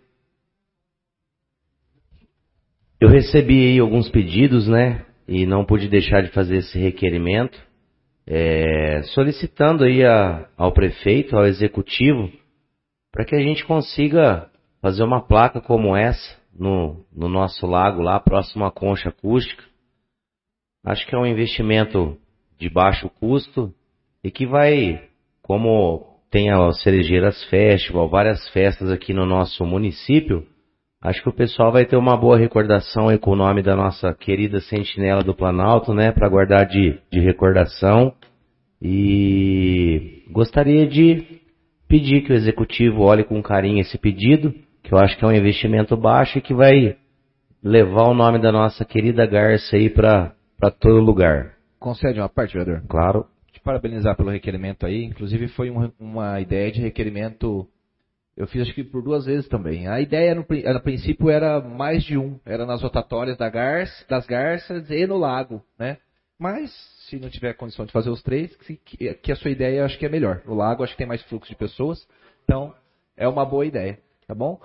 Eu recebi aí alguns pedidos, né? E não pude deixar de fazer esse requerimento, é, solicitando aí a, ao prefeito, ao executivo, para que a gente consiga fazer uma placa como essa no, no nosso lago lá, próximo à concha acústica. Acho que é um investimento de baixo custo e que vai, como tem a Cerejeiras Festival, várias festas aqui no nosso município, acho que o pessoal vai ter uma boa recordação aí com o nome da nossa querida Sentinela do Planalto, né, para guardar de, de recordação. E gostaria de pedir que o executivo olhe com carinho esse pedido, que eu acho que é um investimento baixo e que vai levar o nome da nossa querida Garça aí para para todo lugar. Concede uma parte, vereador? Claro. Te parabenizar pelo requerimento aí. Inclusive foi um, uma ideia de requerimento Eu fiz acho que por duas vezes também. A ideia no, no princípio era mais de um. Era nas rotatórias da garça, das garças e no lago, né? Mas, se não tiver condição de fazer os três, que, que a sua ideia eu acho que é melhor. No lago acho que tem mais fluxo de pessoas. Então, é uma boa ideia, tá bom?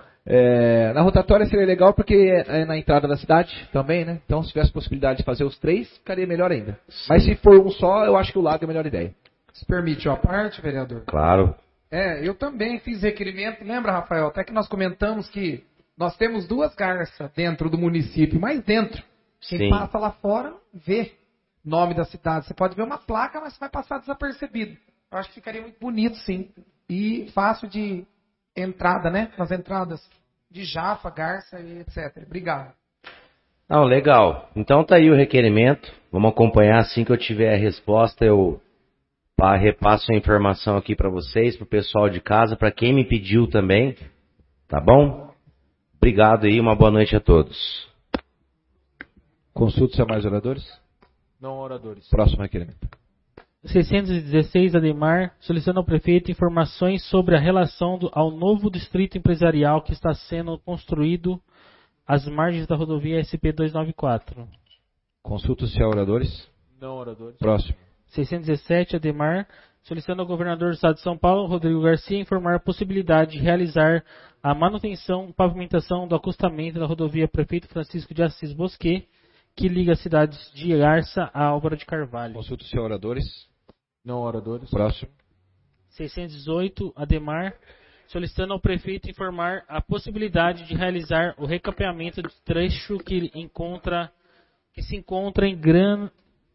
É, na rotatória seria legal porque é na entrada da cidade também, né? Então, se tivesse possibilidade de fazer os três, ficaria melhor ainda. Sim. Mas se for um só, eu acho que o lago é a melhor ideia. Se permite uma parte, vereador? Claro. É, eu também fiz requerimento. Lembra, Rafael? Até que nós comentamos que nós temos duas garças dentro do município, mais dentro. Quem Sim. passa lá fora vê o nome da cidade. Você pode ver uma placa, mas vai passar desapercebido. Eu acho que ficaria muito bonito, sim. E fácil de entrada, né? Nas entradas de Jafa, Garça e etcétera. Obrigado. Não, legal. Então tá aí o requerimento. Vamos acompanhar. Assim que eu tiver a resposta, eu repasso a informação aqui para vocês, para o pessoal de casa, para quem me pediu também. Tá bom? Obrigado aí, uma boa noite a todos. Consulta se há mais oradores? Não oradores. Próximo requerimento. seiscentos e dezesseis, Ademar, solicitando ao prefeito informações sobre a relação do, ao novo distrito empresarial que está sendo construído às margens da rodovia S P duzentos e noventa e quatro. Consulta se há oradores? Não oradores. Próximo. seiscentos e dezessete, Ademar, solicitando ao governador do estado de São Paulo, Rodrigo Garcia, informar a possibilidade de realizar a manutenção e pavimentação do acostamento da rodovia Prefeito Francisco de Assis Bosquet, que liga as cidades de Garça a Álvaro de Carvalho. Consulta se há oradores? Não oradores. Próximo. seiscentos e dezoito, Ademar, solicitando ao prefeito informar a possibilidade de realizar o recapeamento do trecho que, encontra, que se encontra em, gran,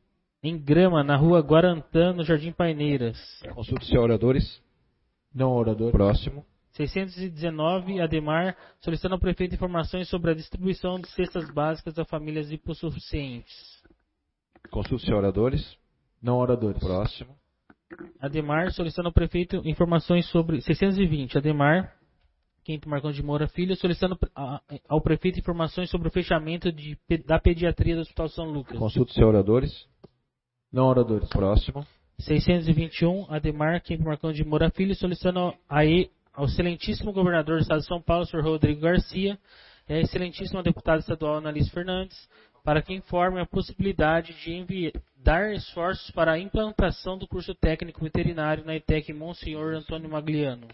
em grama na rua Guarantã, no Jardim Paineiras. Consulta se há oradores? Não oradores. Próximo. seiscentos e dezenove, Ademar, solicitando ao prefeito informações sobre a distribuição de cestas básicas a famílias hipossuficientes. Consulta se há oradores? Não oradores. Próximo. Ademar, solicitando ao prefeito informações sobre... seiscentos e vinte, Ademar, Quinto Marcão de Moura Filho, solicitando ao prefeito informações sobre o fechamento de, da pediatria do Hospital São Lucas. Consulta se há oradores? Não oradores. Próximo. seiscentos e vinte e um, Ademar, Quinto Marcão de Moura Filho, solicitando a e, ao excelentíssimo governador do estado de São Paulo, senhor Rodrigo Garcia, e à excelentíssima deputada estadual Annalise Fernandes, para que informe a possibilidade de enviar, dar esforços para a implantação do curso técnico veterinário na ETEC Monsenhor Antônio Magliano.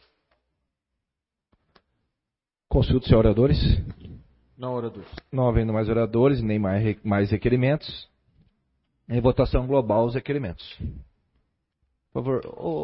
Consulta se há oradores? Não oradores. Não havendo mais oradores, nem mais, mais requerimentos. Em votação global, os requerimentos. Por favor. Oh.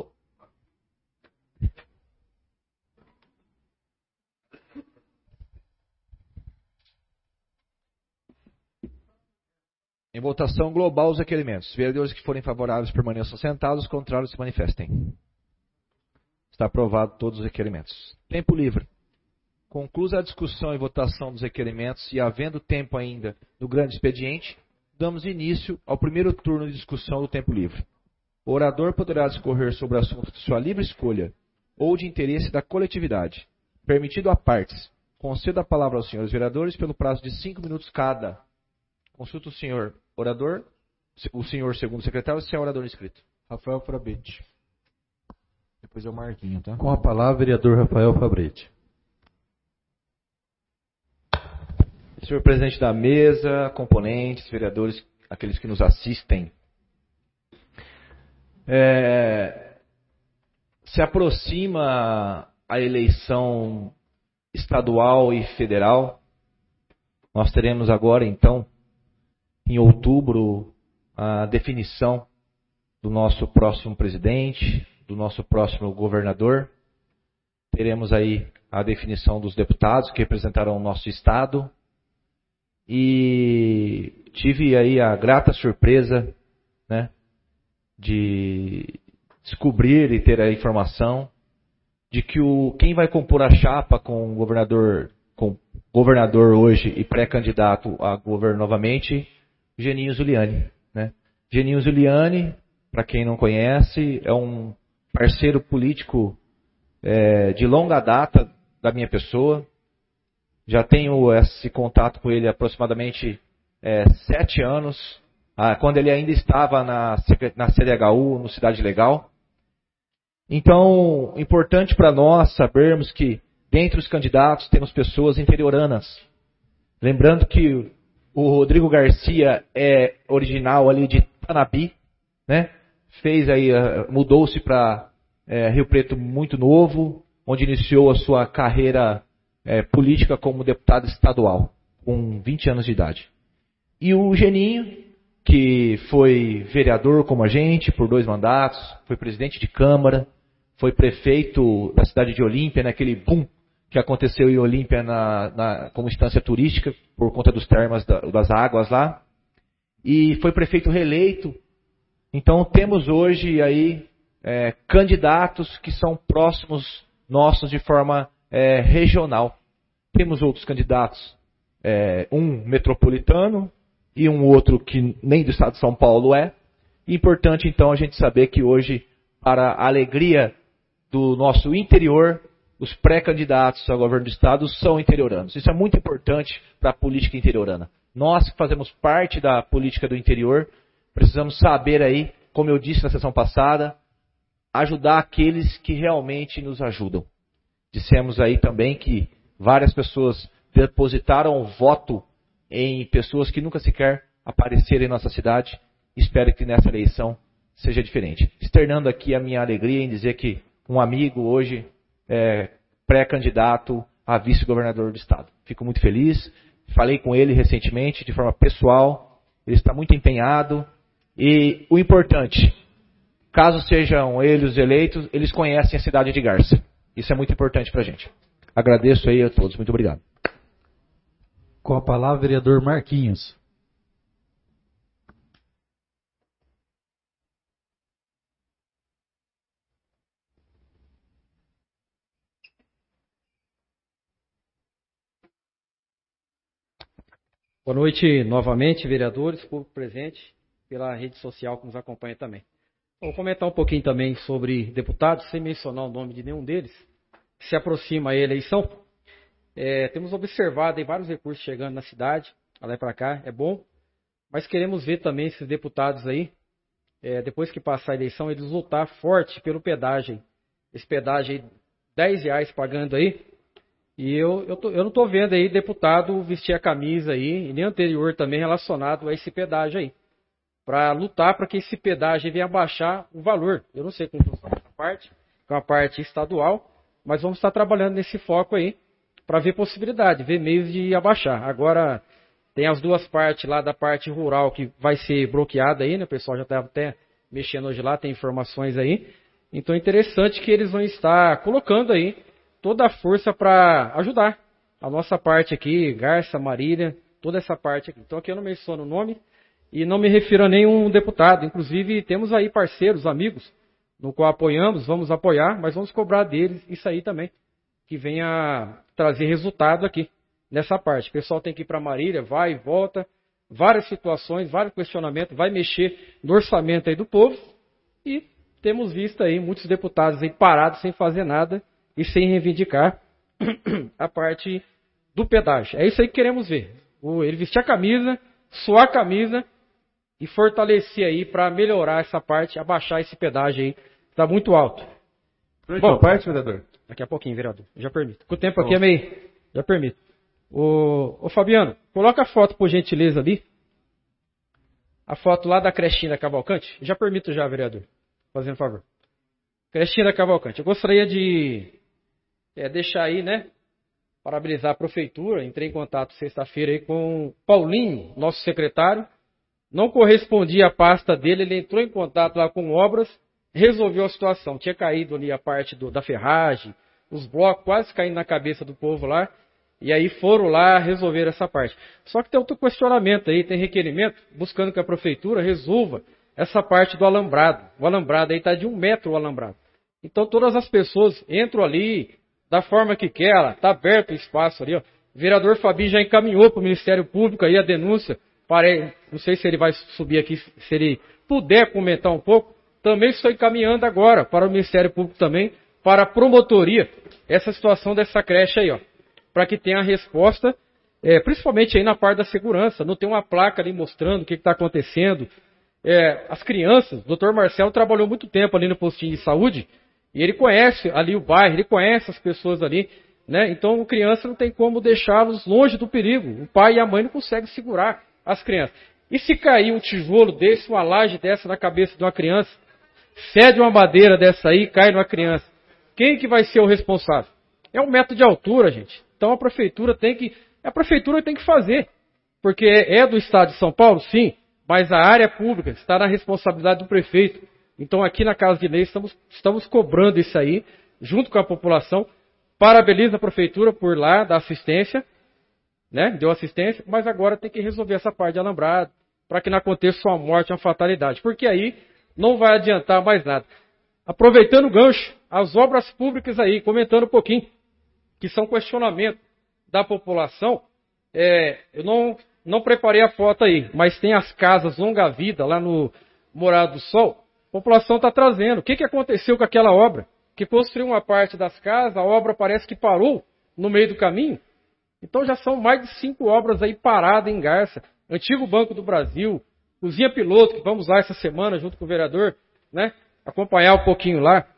Em votação global, os requerimentos. Vereadores que forem favoráveis permaneçam sentados, os contrários se manifestem. Está aprovado todos os requerimentos. Tempo livre. Conclusa a discussão e votação dos requerimentos e, havendo tempo ainda no grande expediente, damos início ao primeiro turno de discussão do tempo livre. O orador poderá discorrer sobre assuntos de sua livre escolha ou de interesse da coletividade, permitido a partes. Conceda a palavra aos senhores vereadores pelo prazo de cinco minutos cada. Consulta o senhor orador, o senhor segundo secretário, se é orador inscrito. Rafael Fabretti. Depois é o Marquinho, tá? Com a palavra, vereador Rafael Fabretti. Senhor presidente da mesa, componentes, vereadores, aqueles que nos assistem. É, se aproxima a eleição estadual e federal. Nós teremos agora, então, em outubro, a definição do nosso próximo presidente, do nosso próximo governador. Teremos aí a definição dos deputados que representarão o nosso estado. E tive aí a grata surpresa, né, de descobrir e ter a informação de que o, quem vai compor a chapa com o governador, com governador hoje e pré-candidato a governo novamente, Geninho Zuliani, né? Geninho Zuliani, para quem não conhece, é um parceiro político é, de longa data da minha pessoa. Já tenho esse contato com ele há aproximadamente é, sete anos, ah, quando ele ainda estava na, na C D H U, no Cidade Legal. Então, importante para nós sabermos que Dentre os candidatos temos pessoas interioranas. Lembrando que o Rodrigo Garcia é original ali de Tanabi, né? Fez aí, mudou-se para é, Rio Preto muito novo, onde iniciou a sua carreira é, política como deputado estadual, com vinte anos de idade. E o Geninho, que foi vereador como a gente por dois mandatos, foi presidente de Câmara, foi prefeito da cidade de Olímpia, naquele boom que aconteceu em Olímpia na, na, como instância turística, por conta dos termas da, das águas lá, e foi prefeito reeleito. Então temos hoje aí é, candidatos que são próximos nossos de forma é, regional. Temos outros candidatos, é, um metropolitano e um outro que nem do estado de São Paulo é. Importante então a gente saber que hoje, para a alegria do nosso interior, os pré-candidatos ao governo do estado são interioranos. Isso é muito importante para a política interiorana. Nós que fazemos parte da política do interior, precisamos saber aí, como eu disse na sessão passada, ajudar aqueles que realmente nos ajudam. Dissemos aí também que várias pessoas depositaram voto em pessoas que nunca sequer apareceram em nossa cidade. Espero que nessa eleição seja diferente. Externando aqui a minha alegria em dizer que um amigo hoje é pré-candidato a vice-governador do estado. Fico muito feliz. Falei com ele recentemente, de forma pessoal. Ele está muito empenhado. E o importante, caso sejam eles os eleitos, eles conhecem a cidade de Garça. Isso é muito importante para a gente. Agradeço aí a todos. Muito obrigado. Com a palavra, vereador Marquinhos. Boa noite novamente, vereadores, público presente, pela rede social que nos acompanha também. Vou comentar um pouquinho também sobre deputados, sem mencionar o nome de nenhum deles, que se aproxima a eleição. É, temos observado aí vários recursos chegando na cidade, lá e para cá, é bom, mas queremos ver também esses deputados aí, é, depois que passar a eleição, eles lutar forte pelo pedágio. Esse pedágio aí, dez reais pagando aí, e eu, eu, tô, eu não estou vendo aí deputado vestir a camisa aí, e nem anterior também relacionado a esse pedágio aí, para lutar para que esse pedágio venha abaixar o valor. Eu não sei como funciona essa parte, que é uma parte estadual, mas vamos estar trabalhando nesse foco aí, para ver possibilidade, ver meios de abaixar. Agora, tem as duas partes lá da parte rural que vai ser bloqueada aí, né? O pessoal já está até mexendo hoje lá, tem informações aí. Então é interessante que eles vão estar colocando aí toda a força para ajudar a nossa parte aqui, Garça, Marília, toda essa parte aqui. Então aqui eu não menciono o nome e não me refiro a nenhum deputado. Inclusive temos aí parceiros, amigos, no qual apoiamos, vamos apoiar, mas vamos cobrar deles isso aí também, que venha trazer resultado aqui nessa parte. O pessoal tem que ir para Marília, vai e volta, várias situações, vários questionamentos, vai mexer no orçamento aí do povo e temos visto aí muitos deputados aí parados sem fazer nada e sem reivindicar a parte do pedágio. É isso aí que queremos ver. O, ele vestir a camisa, suar a camisa e fortalecer aí para melhorar essa parte, abaixar esse pedágio aí, que está muito alto. Bom, parte, vereador? Daqui a pouquinho, vereador. Já permito. Com o tempo aqui é meio... Já permito. Ô, ô Fabiano, coloca a foto, por gentileza, ali. A foto lá da Crechinha da Cavalcante. Já permito já, vereador. Fazendo favor. Crechinha da Cavalcante. Eu gostaria de é, deixar aí, né? Parabenizar a prefeitura. Entrei em contato sexta-feira aí com o Paulinho, nosso secretário. Não correspondia a pasta dele. Ele entrou em contato lá com obras. Resolveu a situação. Tinha caído ali a parte do, da ferragem, os blocos quase caindo na cabeça do povo lá. E aí foram lá resolver essa parte. Só que tem outro questionamento aí, tem requerimento, buscando que a prefeitura resolva essa parte do alambrado. O alambrado aí está de um metro o alambrado. Então todas as pessoas entram ali da forma que quer, está aberto o espaço ali. Ó. O vereador Fabinho já encaminhou para o Ministério Público aí a denúncia. Para, não sei se ele vai subir aqui, se ele puder comentar um pouco. Também estou encaminhando agora para o Ministério Público também, para a promotoria, essa situação dessa creche aí, ó, para que tenha a resposta, é, principalmente aí na parte da segurança, não tem uma placa ali mostrando o que está acontecendo. É, as crianças, o doutor Marcelo trabalhou muito tempo ali no postinho de saúde, e ele conhece ali o bairro, ele conhece as pessoas ali, né? Então, a criança não tem como deixá-los longe do perigo. O pai e a mãe não conseguem segurar as crianças. E se cair um tijolo desse, uma laje dessa na cabeça de uma criança, cede uma madeira dessa aí e cai numa criança, quem que vai ser o responsável? É um metro de altura, gente. Então, a prefeitura tem que... A prefeitura tem que fazer. Porque é do Estado de São Paulo, sim, mas a área pública está na responsabilidade do prefeito. Então, aqui na Casa de Lei, estamos, estamos cobrando isso aí, junto com a população. Parabenizo a prefeitura por lá, da assistência, né? Deu assistência, mas agora tem que resolver essa parte de alambrado, para que não aconteça uma morte, uma fatalidade. Porque aí não vai adiantar mais nada. Aproveitando o gancho, as obras públicas aí, comentando um pouquinho, que são questionamento da população. É, eu não, não preparei a foto aí, mas tem as casas longa vida lá no Morado do Sol. A população está trazendo. O que, que aconteceu com aquela obra? Que construiu uma parte das casas, a obra parece que parou no meio do caminho. Então já são mais de cinco obras aí paradas em Garça. Antigo Banco do Brasil, Cozinha Piloto, que vamos lá essa semana junto com o vereador, né? Acompanhar um pouquinho lá.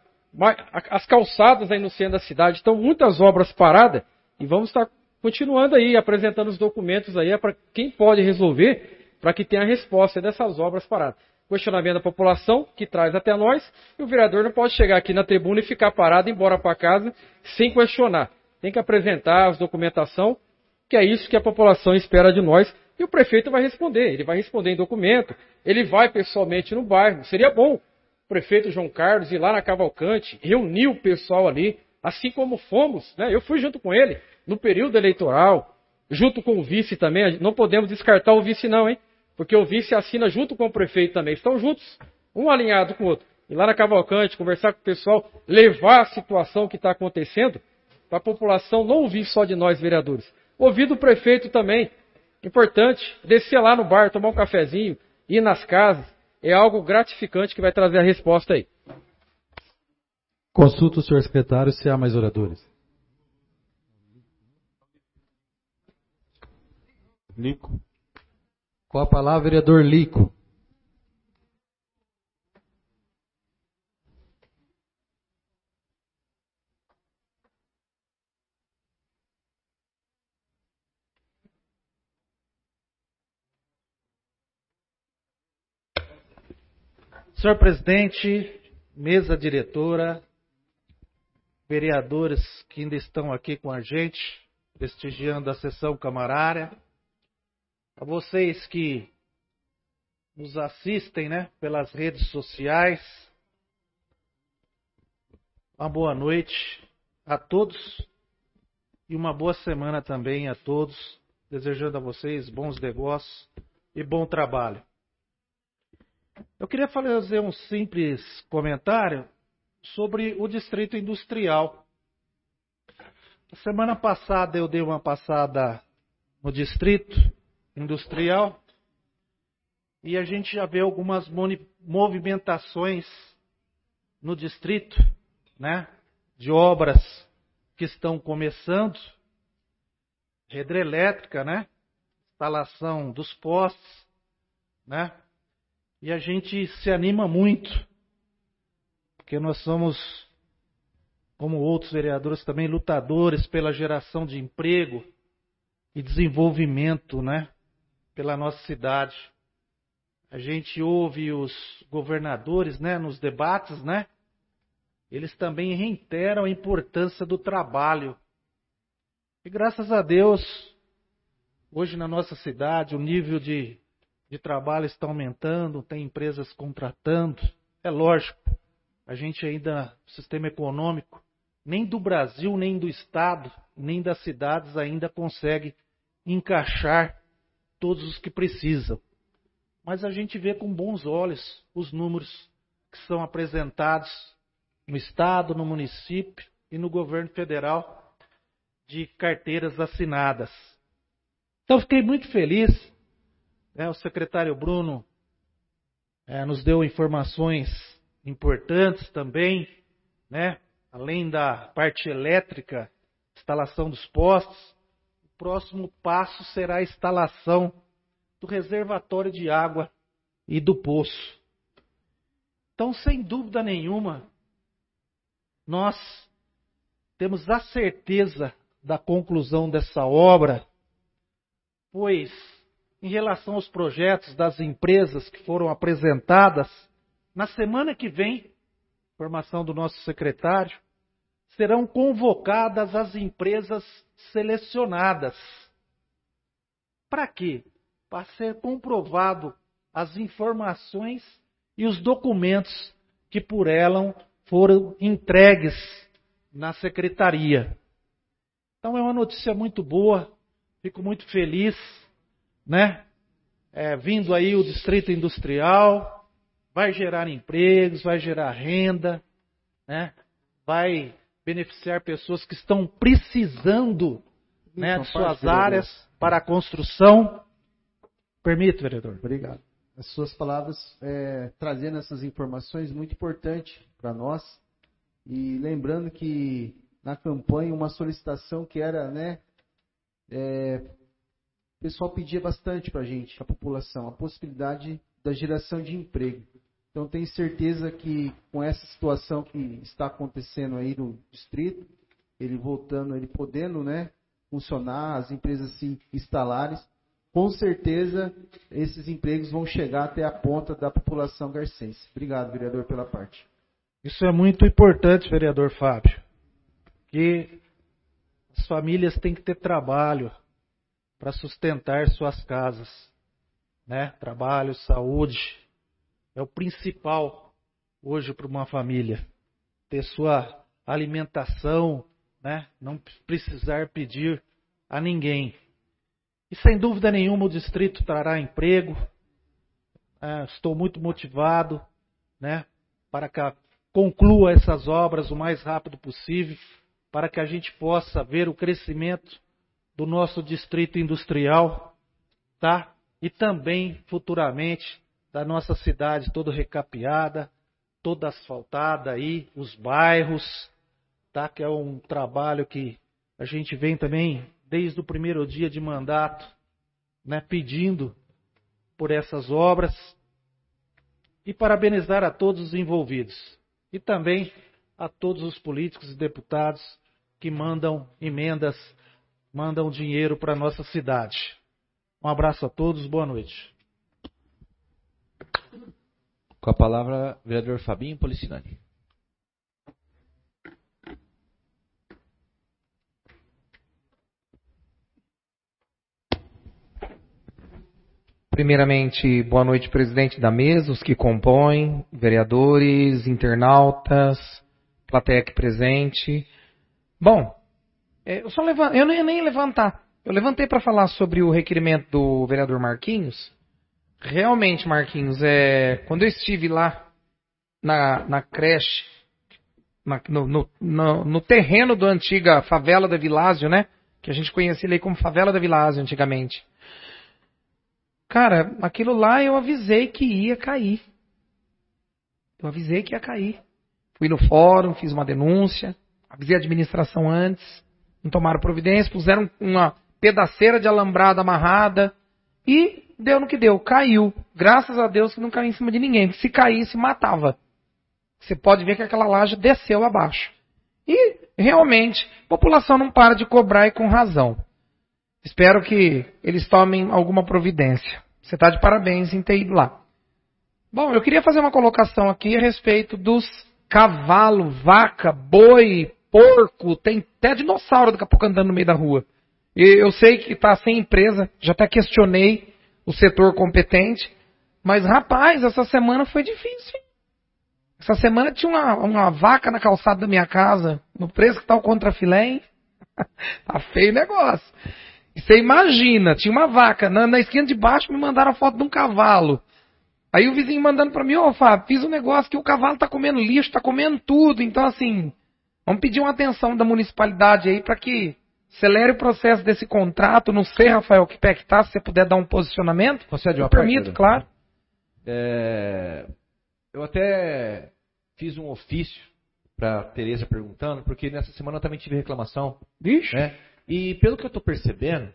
As calçadas aí no centro da cidade, estão muitas obras paradas e vamos estar continuando aí, apresentando os documentos aí para quem pode resolver, para que tenha a resposta dessas obras paradas. Questionamento da população, que traz até nós, e o vereador não pode chegar aqui na tribuna e ficar parado e ir embora para casa sem questionar. Tem que apresentar as documentação, que é isso que a população espera de nós, e o prefeito vai responder. Ele vai responder em documento, ele vai pessoalmente no bairro. Seria bom o prefeito João Carlos ir lá na Cavalcante, reunir o pessoal ali, assim como fomos, né? Eu fui junto com ele no período eleitoral, junto com o vice também. Não podemos descartar o vice não, hein? Porque o vice assina junto com o prefeito também. Estão juntos, um alinhado com o outro. Ir lá na Cavalcante, conversar com o pessoal, levar a situação que está acontecendo, para a população não ouvir só de nós, vereadores. Ouvir do prefeito também. Importante, descer lá no bar, tomar um cafezinho, ir nas casas. É algo gratificante que vai trazer a resposta aí. Consulta o senhor secretário se há mais oradores. Lico. Com a palavra, vereador Lico. Senhor presidente, mesa diretora, vereadores que ainda estão aqui com a gente, prestigiando a sessão camarária, a vocês que nos assistem, né, pelas redes sociais, uma boa noite a todos e uma boa semana também a todos, desejando a vocês bons negócios e bom trabalho. Eu queria fazer um simples comentário sobre o Distrito Industrial. Na semana passada eu dei uma passada no Distrito Industrial e a gente já vê algumas movimentações no distrito, né, de obras que estão começando, rede elétrica, né, instalação dos postes, né, e a gente se anima muito, porque nós somos, como outros vereadores também, lutadores pela geração de emprego e desenvolvimento, né, pela nossa cidade. A gente ouve os governadores, né, nos debates, né, eles também reiteram a importância do trabalho. E graças a Deus, hoje na nossa cidade, o nível de de trabalho está aumentando, tem empresas contratando. É lógico, a gente ainda, o sistema econômico, nem do Brasil, nem do Estado, nem das cidades ainda consegue encaixar todos os que precisam. Mas a gente vê com bons olhos os números que são apresentados no Estado, no município e no governo federal de carteiras assinadas. Então, fiquei muito feliz. É, o secretário Bruno é, nos deu informações importantes também, né? Além da parte elétrica, instalação dos postes, o próximo passo será a instalação do reservatório de água e do poço. Então, sem dúvida nenhuma, nós temos a certeza da conclusão dessa obra, pois, em relação aos projetos das empresas que foram apresentadas, na semana que vem, informação do nosso secretário, serão convocadas as empresas selecionadas. Para quê? Para ser comprovado as informações e os documentos que por elas foram entregues na secretaria. Então é uma notícia muito boa, fico muito feliz, né? É, vindo aí o Distrito Industrial, vai gerar empregos, vai gerar renda, né? Vai beneficiar pessoas que estão precisando, né, de suas áreas para a construção. Permite, vereador? Obrigado. As suas palavras é, trazendo essas informações muito importante para nós. E lembrando que na campanha uma solicitação que era, né, é, o pessoal pedia bastante para a gente, a população, a possibilidade da geração de emprego. Então tenho certeza que com essa situação que está acontecendo aí no distrito, ele voltando, ele podendo, né, funcionar, as empresas se instalarem, com certeza esses empregos vão chegar até a ponta da população garcense. Obrigado, vereador, pela parte. Isso é muito importante, vereador Fábio, que as famílias têm que ter trabalho para sustentar suas casas, né? Trabalho, saúde, é o principal hoje para uma família, ter sua alimentação, né? Não precisar pedir a ninguém. E sem dúvida nenhuma o distrito trará emprego. É, estou muito motivado, né, para que conclua essas obras o mais rápido possível, para que a gente possa ver o crescimento do nosso distrito industrial, tá? E também futuramente da nossa cidade toda recapeada, toda asfaltada aí, os bairros, tá? Que é um trabalho que a gente vem também desde o primeiro dia de mandato, né, pedindo por essas obras, e parabenizar a todos os envolvidos e também a todos os políticos e deputados que mandam emendas, mandam dinheiro para a nossa cidade. Um abraço a todos, boa noite. Com a palavra, vereador Fabinho Policinani. Primeiramente, boa noite, presidente da mesa, os que compõem, vereadores, internautas, plateia aqui presente. Bom, eu só levanto, eu não ia nem levantar. Eu levantei para falar sobre o requerimento do vereador Marquinhos. Realmente, Marquinhos, é, quando eu estive lá na, na creche, na, no, no, no, no terreno da antiga favela da Vilásio, né? Que a gente conhecia ali como favela da Vilásio antigamente. Cara, aquilo lá eu avisei que ia cair. Eu avisei que ia cair. Fui no fórum, fiz uma denúncia, avisei a administração antes, não tomaram providência, puseram uma pedaceira de alambrado amarrada e deu no que deu, caiu. Graças a Deus que não caiu em cima de ninguém, se caísse, matava. Você pode ver que aquela laje desceu abaixo. E, realmente, a população não para de cobrar e com razão. Espero que eles tomem alguma providência. Você está de parabéns em ter ido lá. Bom, eu queria fazer uma colocação aqui a respeito dos cavalo, vaca, boi, porco, tem até dinossauro daqui a pouco andando no meio da rua. E eu sei que está sem empresa, já até questionei o setor competente, mas rapaz, essa semana foi difícil. Essa semana tinha uma, uma vaca na calçada da minha casa, no preço que está o contrafilé, hein? Tá feio o negócio. E você imagina, tinha uma vaca, na, na esquina de baixo me mandaram a foto de um cavalo. Aí o vizinho mandando para mim, ô Fábio, fiz um negócio que o cavalo tá comendo lixo, tá comendo tudo. Então assim, vamos pedir uma atenção da municipalidade aí para que acelere o processo desse contrato. Não sei, Rafael, que pé que tá, se você puder dar um posicionamento. Concede uma permito, claro. É, eu até fiz um ofício para Tereza perguntando, porque nessa semana eu também tive reclamação. Vixe. Né? E pelo que eu estou percebendo,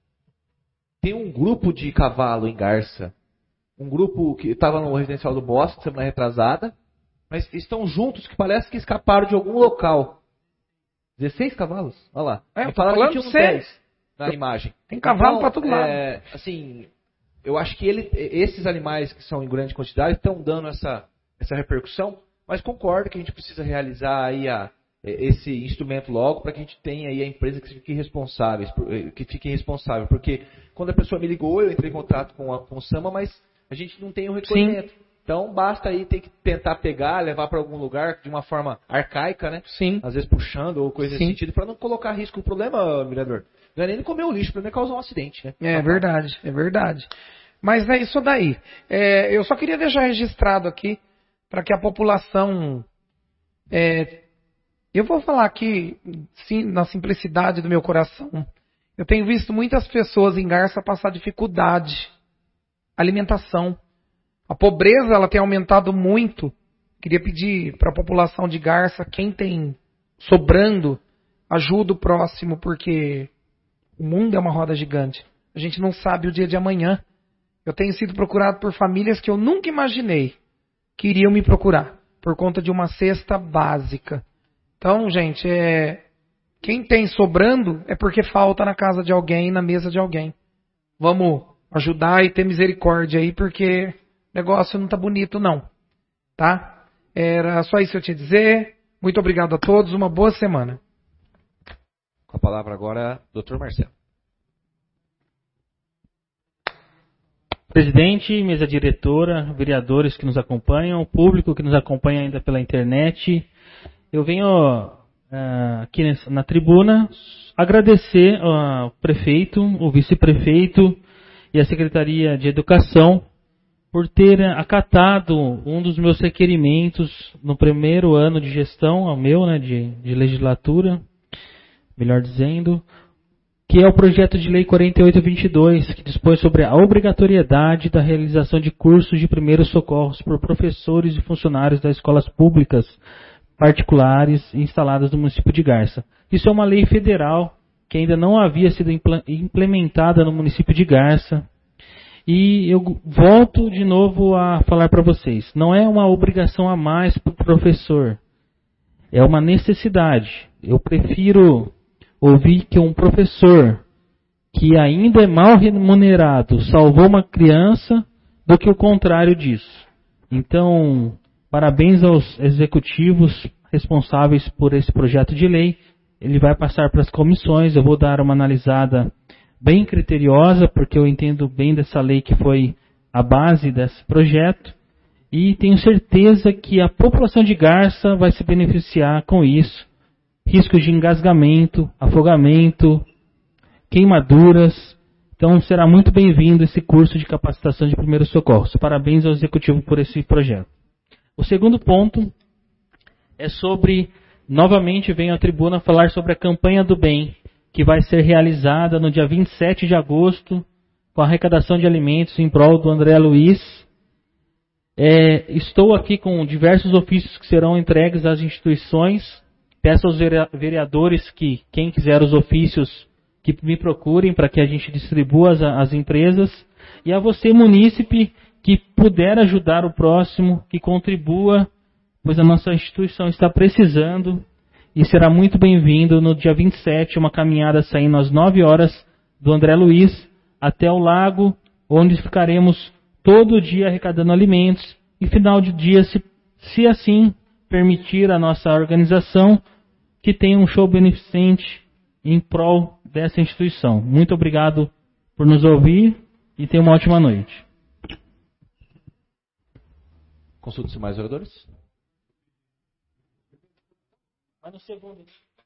tem um grupo de cavalo em Garça, um grupo que estava no residencial do Bosque, semana retrasada, mas estão juntos que parece que escaparam de algum local. dezesseis cavalos? Olha lá. É, eu Me tô falaram falando que tinha uns sério. dez na imagem. Tem cavalo Então, pra todo lado. é, assim, eu acho que ele, esses animais que são em grande quantidade estão dando essa, essa repercussão, mas concordo que a gente precisa realizar aí a, esse instrumento logo para que a gente tenha aí a empresa que fique responsável, que fique responsável, porque quando a pessoa me ligou, eu entrei em contato com, a, com o Sama, mas a gente não tem o recolhimento. Sim. Então basta aí ter que tentar pegar, levar para algum lugar de uma forma arcaica, né? Sim. Às vezes puxando ou coisa Sim. nesse sentido, para não colocar risco. O problema, vereador, não é nem comer o lixo, o problema é causar um acidente, né? É verdade, é verdade. Mas é isso daí. É, eu só queria deixar registrado aqui para que a população. É, eu vou falar aqui sim, na simplicidade do meu coração. Eu tenho visto muitas pessoas em Garça passar dificuldade. Alimentação. A pobreza ela tem aumentado muito. Queria pedir para a população de Garça, quem tem sobrando, ajuda o próximo, porque o mundo é uma roda gigante. A gente não sabe o dia de amanhã. Eu tenho sido procurado por famílias que eu nunca imaginei que iriam me procurar, por conta de uma cesta básica. Então, gente, é... quem tem sobrando é porque falta na casa de alguém, na mesa de alguém. Vamos ajudar e ter misericórdia aí, porque o negócio não tá bonito, não. Tá? Era só isso que eu tinha a dizer. Muito obrigado a todos. Uma boa semana. Com a palavra agora, doutor Marcelo. Presidente, mesa diretora, vereadores que nos acompanham, público que nos acompanha ainda pela internet, eu venho uh, aqui nessa, na tribuna agradecer ao prefeito, o vice-prefeito e a Secretaria de Educação por ter acatado um dos meus requerimentos no primeiro ano de gestão, ao meu, né, de, de legislatura, melhor dizendo, que é o projeto de lei quarenta e oito vinte e dois, que dispõe sobre a obrigatoriedade da realização de cursos de primeiros socorros por professores e funcionários das escolas públicas particulares instaladas no município de Garça. Isso é uma lei federal que ainda não havia sido implementada no município de Garça. E eu volto de novo a falar para vocês, não é uma obrigação a mais para o professor, é uma necessidade. Eu prefiro ouvir que um professor que ainda é mal remunerado salvou uma criança do que o contrário disso. Então, parabéns aos executivos responsáveis por esse projeto de lei. Ele vai passar para as comissões, eu vou dar uma analisada bem criteriosa, porque eu entendo bem dessa lei que foi a base desse projeto. E tenho certeza que a população de Garça vai se beneficiar com isso. Riscos de engasgamento, afogamento, queimaduras. Então será muito bem-vindo esse curso de capacitação de primeiros socorros. Parabéns ao Executivo por esse projeto. O segundo ponto é sobre, novamente venho à tribuna falar sobre a campanha do bem, que vai ser realizada no dia vinte e sete de agosto, com a arrecadação de alimentos em prol do André Luiz. É, estou aqui com diversos ofícios que serão entregues às instituições. Peço aos vereadores que, quem quiser os ofícios, que me procurem para que a gente distribua as, as empresas. E a você, munícipe, que puder ajudar o próximo, que contribua, pois a nossa instituição está precisando. E será muito bem-vindo no dia vinte e sete, uma caminhada saindo às nove horas do André Luiz até o lago, onde ficaremos todo dia arrecadando alimentos. E final de dia, se, se assim permitir a nossa organização, que tenha um show beneficente em prol dessa instituição. Muito obrigado por nos ouvir e tenha uma ótima noite. Consulta-se mais vereadores? Vai no segundo.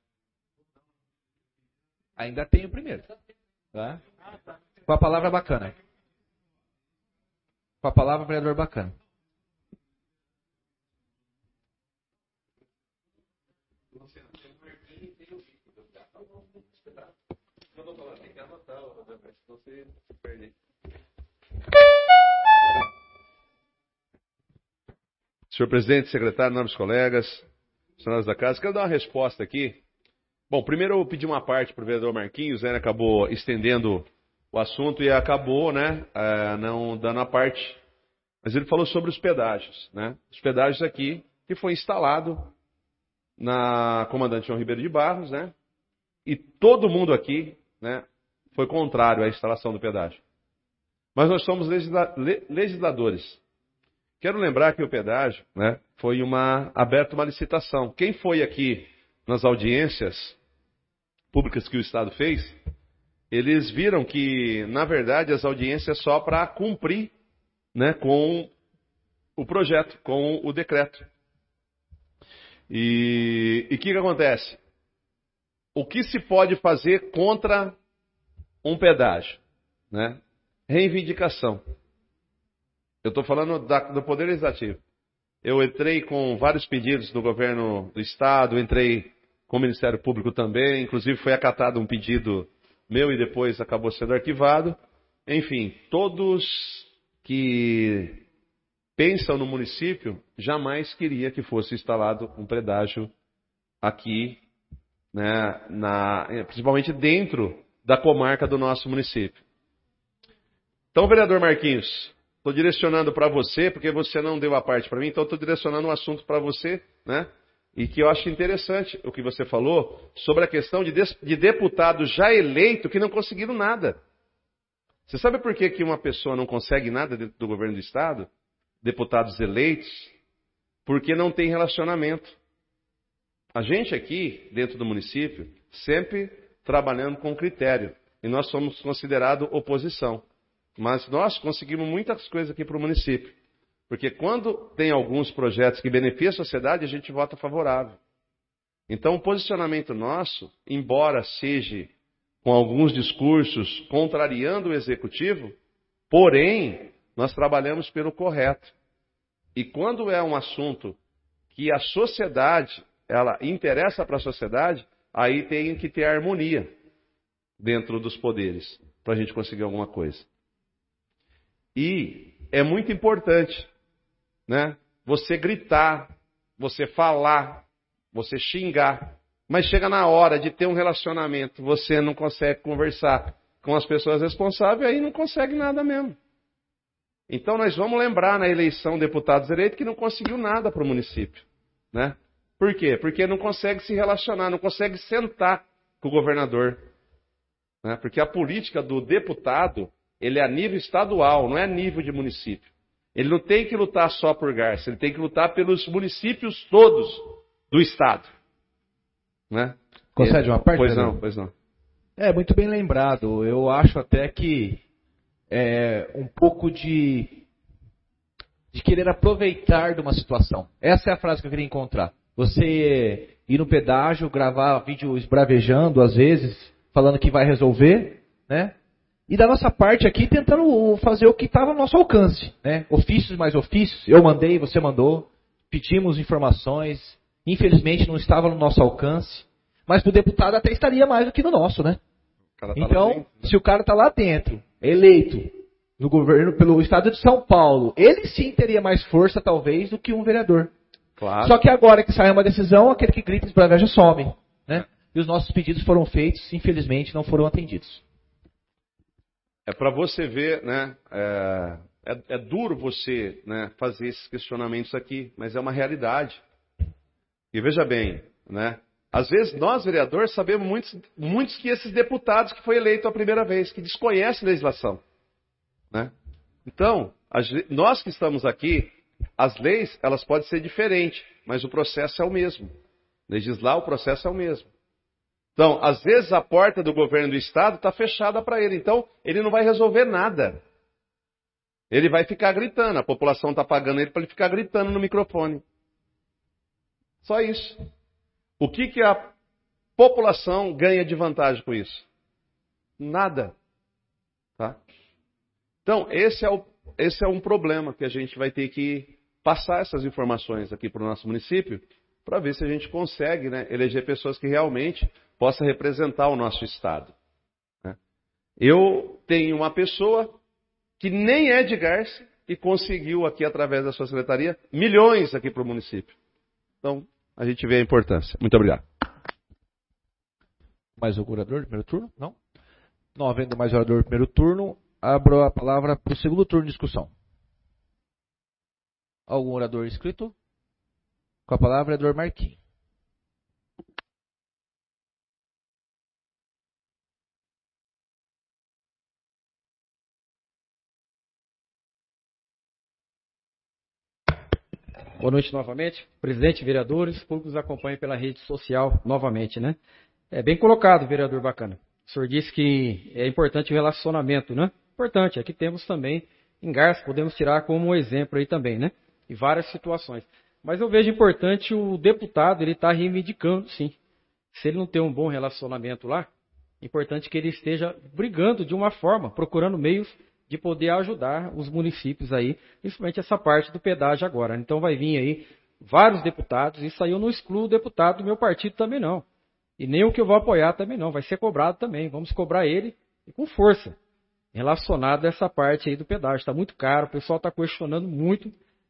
Ainda tem o primeiro. Tá? Com a palavra bacana. Com a palavra, vereador bacana. Senhor presidente, secretário, nobres colegas, senhoras da casa, quero dar uma resposta aqui. Bom, primeiro eu pedi uma parte para o vereador Marquinhos, né, ele acabou estendendo o assunto e acabou, né, não dando a parte. Mas ele falou sobre os pedágios, né, os pedágios aqui que foi instalado na Comandante João Ribeiro de Barros, né? E todo mundo aqui, né, foi contrário à instalação do pedágio. Mas nós somos legisla legisladores. Quero lembrar que o pedágio, né, foi uma aberta uma licitação. Quem foi aqui nas audiências públicas que o Estado fez, eles viram que, na verdade, as audiências só para cumprir, né, com o projeto, com o decreto. E o que, que acontece? O que se pode fazer contra um pedágio? Né? Reivindicação. Eu estou falando da, do Poder Legislativo. Eu entrei com vários pedidos do governo do Estado, entrei com o Ministério Público também, inclusive foi acatado um pedido meu e depois acabou sendo arquivado. Enfim, todos que pensam no município jamais queria que fosse instalado um pedágio aqui, né, na, principalmente dentro da comarca do nosso município. Então, vereador Marquinhos, estou direcionando para você, porque você não deu a parte para mim, então estou direcionando um assunto para você, né? E que eu acho interessante o que você falou sobre a questão de, de deputados já eleitos que não conseguiram nada. Você sabe por que, que uma pessoa não consegue nada dentro do governo do Estado? Deputados eleitos? Porque não tem relacionamento. A gente aqui, dentro do município, sempre trabalhando com critério. E nós somos considerados oposição. Mas nós conseguimos muitas coisas aqui para o município. Porque quando tem alguns projetos que beneficiam a sociedade, a gente vota favorável. Então o posicionamento nosso, embora seja com alguns discursos contrariando o executivo, porém, nós trabalhamos pelo correto. E quando é um assunto que a sociedade, ela interessa para a sociedade, aí tem que ter harmonia dentro dos poderes, para a gente conseguir alguma coisa. E é muito importante, né, você gritar, você falar, você xingar, mas chega na hora de ter um relacionamento, você não consegue conversar com as pessoas responsáveis, aí não consegue nada mesmo. Então nós vamos lembrar na eleição de deputados eleitos que não conseguiu nada para o município, né? Por quê? Porque não consegue se relacionar, não consegue sentar com o governador, né? Porque a política do deputado, ele é a nível estadual, não é a nível de município. Ele não tem que lutar só por Garça, ele tem que lutar pelos municípios todos do estado, né? Concede uma parte? Pois não, pois não. É, muito bem lembrado. Eu acho até que é um pouco de, de querer aproveitar de uma situação. Essa é a frase que eu queria encontrar. Você ir no pedágio, gravar vídeo esbravejando, às vezes, falando que vai resolver, né? E da nossa parte aqui, tentando fazer o que estava ao nosso alcance, né? Ofícios mais ofícios, eu mandei, você mandou, pedimos informações, infelizmente não estava no nosso alcance, mas para o deputado até estaria mais do que no nosso, né? Tá então, se o cara está lá dentro, eleito no governo pelo estado de São Paulo, ele sim teria mais força, talvez, do que um vereador. Claro. Só que agora que sai uma decisão, aquele que grita esbraveja some, né? E os nossos pedidos foram feitos, infelizmente não foram atendidos. É para você ver, né? É, é, é duro você, né, fazer esses questionamentos aqui, mas é uma realidade. E veja bem, né? Às vezes nós, vereadores, sabemos muitos, muitos que esses deputados que foi eleito a primeira vez, que desconhecem a legislação, né? Então, as, nós que estamos aqui, as leis, elas podem ser diferentes, mas o processo é o mesmo. Legislar, o processo é o mesmo. Então, às vezes a porta do governo do estado está fechada para ele, então ele não vai resolver nada. Ele vai ficar gritando, a população está pagando ele para ele ficar gritando no microfone. Só isso. O que, que a população ganha de vantagem com isso? Nada. Tá? Então, esse é, o, esse é um problema que a gente vai ter que passar essas informações aqui para o nosso município, para ver se a gente consegue, né, eleger pessoas que realmente possam representar o nosso estado. Né? Eu tenho uma pessoa que nem é de Garça e conseguiu aqui, através da sua secretaria, milhões aqui para o município. Então, a gente vê a importância. Muito obrigado. Mais algum orador de primeiro turno? Não? Não havendo mais orador de primeiro turno, abro a palavra para o segundo turno de discussão. Algum orador inscrito? Com a palavra, vereador Marquinhos. Boa noite novamente. Presidente, vereadores, públicos nos acompanham pela rede social novamente, né? É bem colocado, vereador Bacana. O senhor disse que é importante o relacionamento, né? Importante. Aqui temos também em Garça, podemos tirar como um exemplo aí também, né? Em várias situações. Mas eu vejo importante o deputado, ele está reivindicando, sim. Se ele não tem um bom relacionamento lá, é importante que ele esteja brigando de uma forma, procurando meios de poder ajudar os municípios aí, principalmente essa parte do pedágio agora. Então vai vir aí vários deputados, isso aí eu não excluo o deputado do meu partido também não. E nem o que eu vou apoiar também não, vai ser cobrado também. Vamos cobrar ele e com força, relacionado a essa parte aí do pedágio. Está muito caro, o pessoal está questionando muito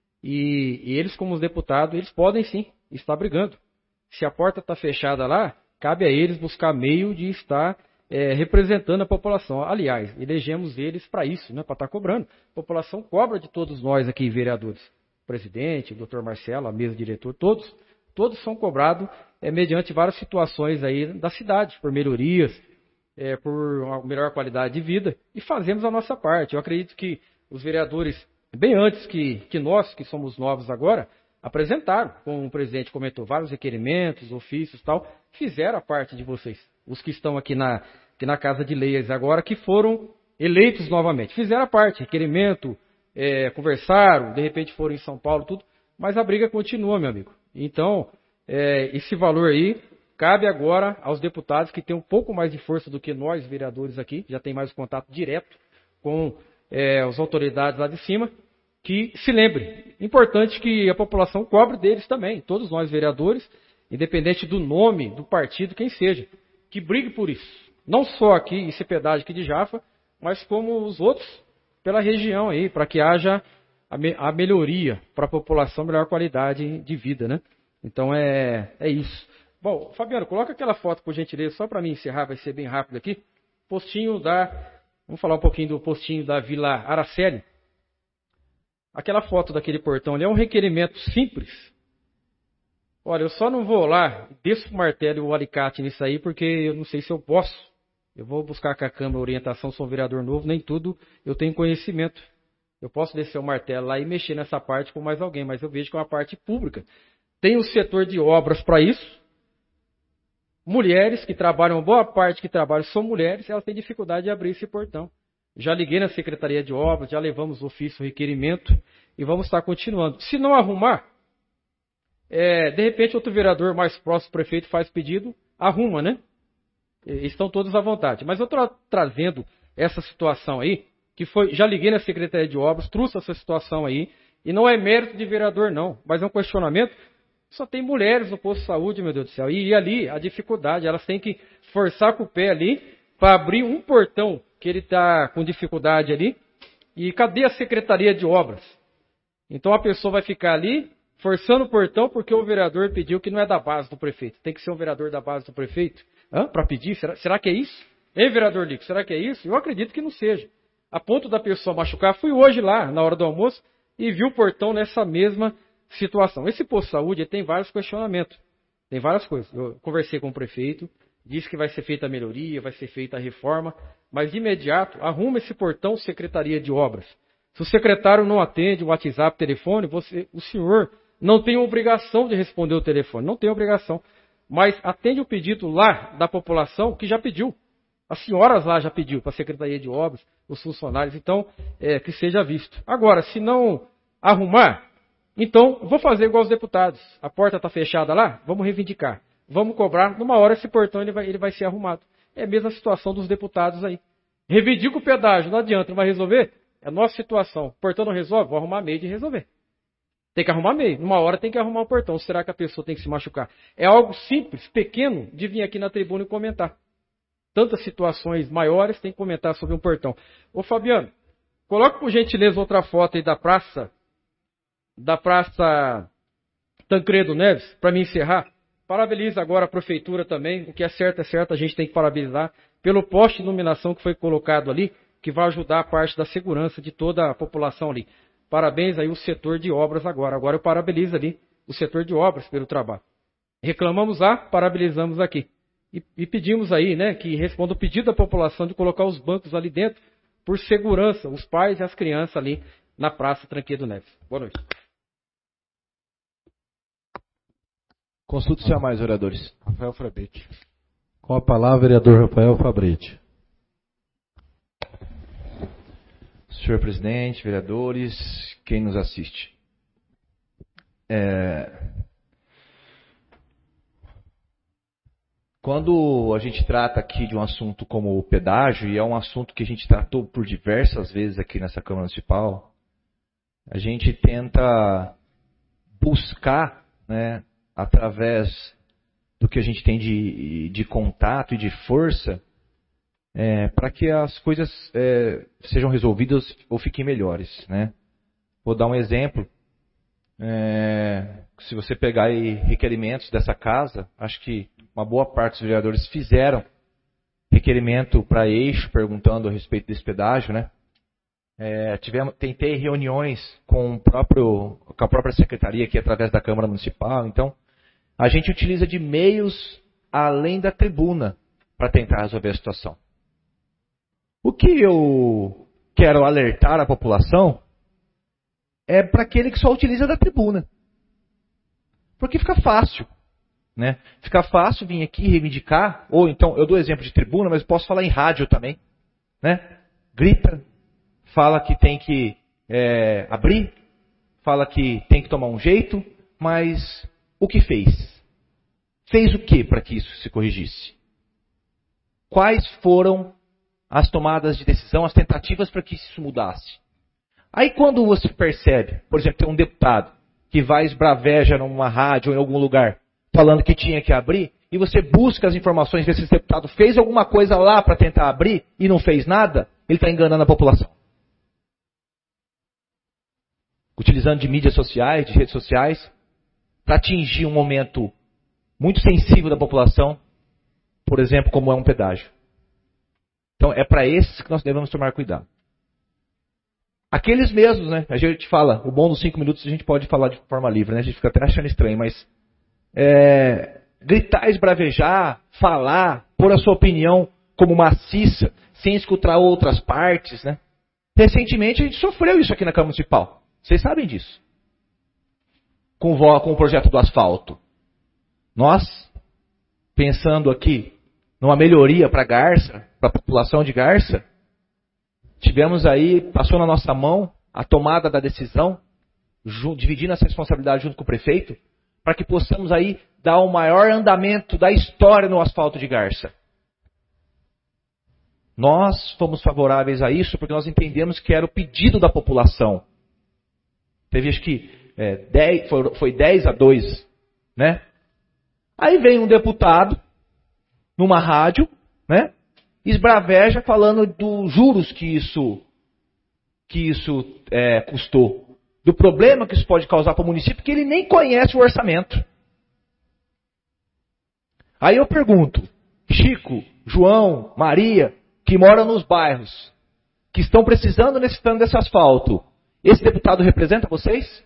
e, e eles como os deputados, eles podem sim estar brigando. Se a porta está fechada lá, cabe a eles buscar meio de estar É, representando a população. Aliás, elegemos eles para isso, né, para estar cobrando. A população cobra de todos nós aqui, vereadores. O presidente, o doutor Marcelo, a mesa diretor, todos, todos são cobrados é, mediante várias situações aí da cidade, por melhorias, é, por uma melhor qualidade de vida, e fazemos a nossa parte. Eu acredito que os vereadores, bem antes que, que nós, que somos novos agora, apresentaram, como o presidente comentou, vários requerimentos, ofícios e tal, fizeram a parte de vocês. Os que estão aqui na, aqui na Casa de Leis agora, que foram eleitos novamente. Fizeram a parte, requerimento, é, conversaram, de repente foram em São Paulo, tudo, mas a briga continua, meu amigo. Então, é, esse valor aí cabe agora aos deputados que têm um pouco mais de força do que nós, vereadores aqui, já tem mais contato direto com é, as autoridades lá de cima, que se lembre, importante que a população cobre deles também, todos nós vereadores, independente do nome, do partido, quem seja, que brigue por isso. Não só aqui, esse pedágio aqui de Jafa, mas como os outros pela região aí, para que haja a, me, a melhoria para a população, melhor qualidade de vida, né? Então é, é isso. Bom, Fabiano, coloca aquela foto, por gentileza, só para mim encerrar, vai ser bem rápido aqui. Postinho da, vamos falar um pouquinho do postinho da Vila Araceli. Aquela foto daquele portão ali é um requerimento simples. Olha, eu só não vou lá, desço o martelo e o alicate nisso aí, porque eu não sei se eu posso. Eu vou buscar com a Câmara orientação, sou um vereador novo, nem tudo eu tenho conhecimento. Eu posso descer o martelo lá e mexer nessa parte com mais alguém, mas eu vejo que é uma parte pública. Tem o setor de obras para isso. Mulheres que trabalham, boa parte que trabalham são mulheres, elas têm dificuldade de abrir esse portão. Já liguei na Secretaria de Obras, já levamos o ofício, o requerimento e vamos estar continuando. Se não arrumar, É, de repente, outro vereador mais próximo do prefeito faz pedido, arruma, né? Estão todos à vontade. Mas eu estou trazendo essa situação aí, que foi, já liguei na Secretaria de Obras, trouxe essa situação aí, e não é mérito de vereador, não, mas é um questionamento. Só tem mulheres no posto de saúde, meu Deus do céu. E, e ali, a dificuldade, elas têm que forçar com o pé ali, para abrir um portão que ele está com dificuldade ali. E cadê a Secretaria de Obras? Então a pessoa vai ficar ali, forçando o portão porque o vereador pediu, que não é da base do prefeito. Tem que ser um vereador da base do prefeito para pedir? Será, será que é isso? Ei, vereador Lico, será que é isso? Eu acredito que não seja. A ponto da pessoa machucar, fui hoje lá, na hora do almoço, e vi o portão nessa mesma situação. Esse posto de saúde ele tem vários questionamentos. Tem várias coisas. Eu conversei com o prefeito, disse que vai ser feita a melhoria, vai ser feita a reforma, mas de imediato, arruma esse portão Secretaria de Obras. Se o secretário não atende o WhatsApp, telefone, você, o senhor não tem obrigação de responder o telefone, não tem obrigação. Mas atende o pedido lá da população que já pediu. As senhoras lá já pediu para a Secretaria de Obras, os funcionários, então, é, que seja visto. Agora, se não arrumar, então, vou fazer igual os deputados. A porta está fechada lá, vamos reivindicar. Vamos cobrar, numa hora esse portão ele vai, ele vai ser arrumado. É a mesma situação dos deputados aí. Reivindica o pedágio, não adianta, não vai resolver? É a nossa situação. O portão não resolve, vou arrumar meio de resolver. Tem que arrumar meio. Numa hora tem que arrumar o portão. Será que a pessoa tem que se machucar? É algo simples, pequeno, de vir aqui na tribuna e comentar. Tantas situações maiores, tem que comentar sobre um portão. Ô Fabiano, coloque por gentileza outra foto aí da praça, da praça Tancredo Neves, para me encerrar. Parabenizo agora a prefeitura também. O que é certo é certo, a gente tem que parabenizar pelo poste de iluminação que foi colocado ali, que vai ajudar a parte da segurança de toda a população ali. Parabéns aí o setor de obras agora. Agora eu parabenizo ali o setor de obras pelo trabalho. Reclamamos lá, parabenizamos aqui. E, e pedimos aí, né, que responda o pedido da população de colocar os bancos ali dentro por segurança, os pais e as crianças ali na Praça Tancredo Neves. Boa noite. Consulte-se a mais oradores. Rafael Fabretti. Com a palavra, vereador Rafael Fabretti. Senhor presidente, vereadores, quem nos assiste. É... Quando a gente trata aqui de um assunto como o pedágio, e é um assunto que a gente tratou por diversas vezes aqui nessa Câmara Municipal, a gente tenta buscar, né, através do que a gente tem de, de contato e de força, é, para que as coisas é, sejam resolvidas ou fiquem melhores, né? Vou dar um exemplo. É, se você pegar aí requerimentos dessa casa, acho que uma boa parte dos vereadores fizeram requerimento para eixo, perguntando a respeito desse pedágio, né? É, tivemos, tentei reuniões com, o próprio, com a própria secretaria aqui através da Câmara Municipal. Então, a gente utiliza de meios além da tribuna para tentar resolver a situação. O que eu quero alertar a população é para aquele que só utiliza da tribuna. Porque fica fácil. Né? Fica fácil vir aqui reivindicar, ou então, eu dou exemplo de tribuna, mas posso falar em rádio também. Né? Grita, fala que tem que é, abrir, fala que tem que tomar um jeito, mas o que fez? Fez o que para que isso se corrigisse? Quais foram as tomadas de decisão, as tentativas para que isso mudasse? Aí quando você percebe, por exemplo, tem um deputado que vai esbraveja numa rádio ou em algum lugar, falando que tinha que abrir, e você busca as informações, vê se esse deputado fez alguma coisa lá para tentar abrir e não fez nada, ele está enganando a população. Utilizando de mídias sociais, de redes sociais, para atingir um momento muito sensível da população, por exemplo, como é um pedágio. Então é para esses que nós devemos tomar cuidado. Aqueles mesmos, né? A gente fala, o bom dos cinco minutos a gente pode falar de forma livre, né? A gente fica até achando estranho, mas é, gritar, esbravejar, falar, pôr a sua opinião como maciça, sem escutar outras partes, né? Recentemente a gente sofreu isso aqui na Câmara Municipal. Vocês sabem disso. Com o, com o projeto do asfalto. Nós, pensando aqui numa melhoria para Garça, para a população de Garça, tivemos aí, passou na nossa mão a tomada da decisão, dividindo essa responsabilidade junto com o prefeito, para que possamos aí dar o maior andamento da história no asfalto de Garça. Nós fomos favoráveis a isso porque nós entendemos que era o pedido da população. Teve acho que é, dez, foi, foi dez a dois, né? Aí vem um deputado numa rádio, né? Esbraveja falando dos juros que isso, que isso é, custou. Do problema que isso pode causar para o município, que ele nem conhece o orçamento. Aí eu pergunto, Chico, João, Maria, que moram nos bairros, que estão precisando, necessitando desse asfalto, esse deputado representa vocês?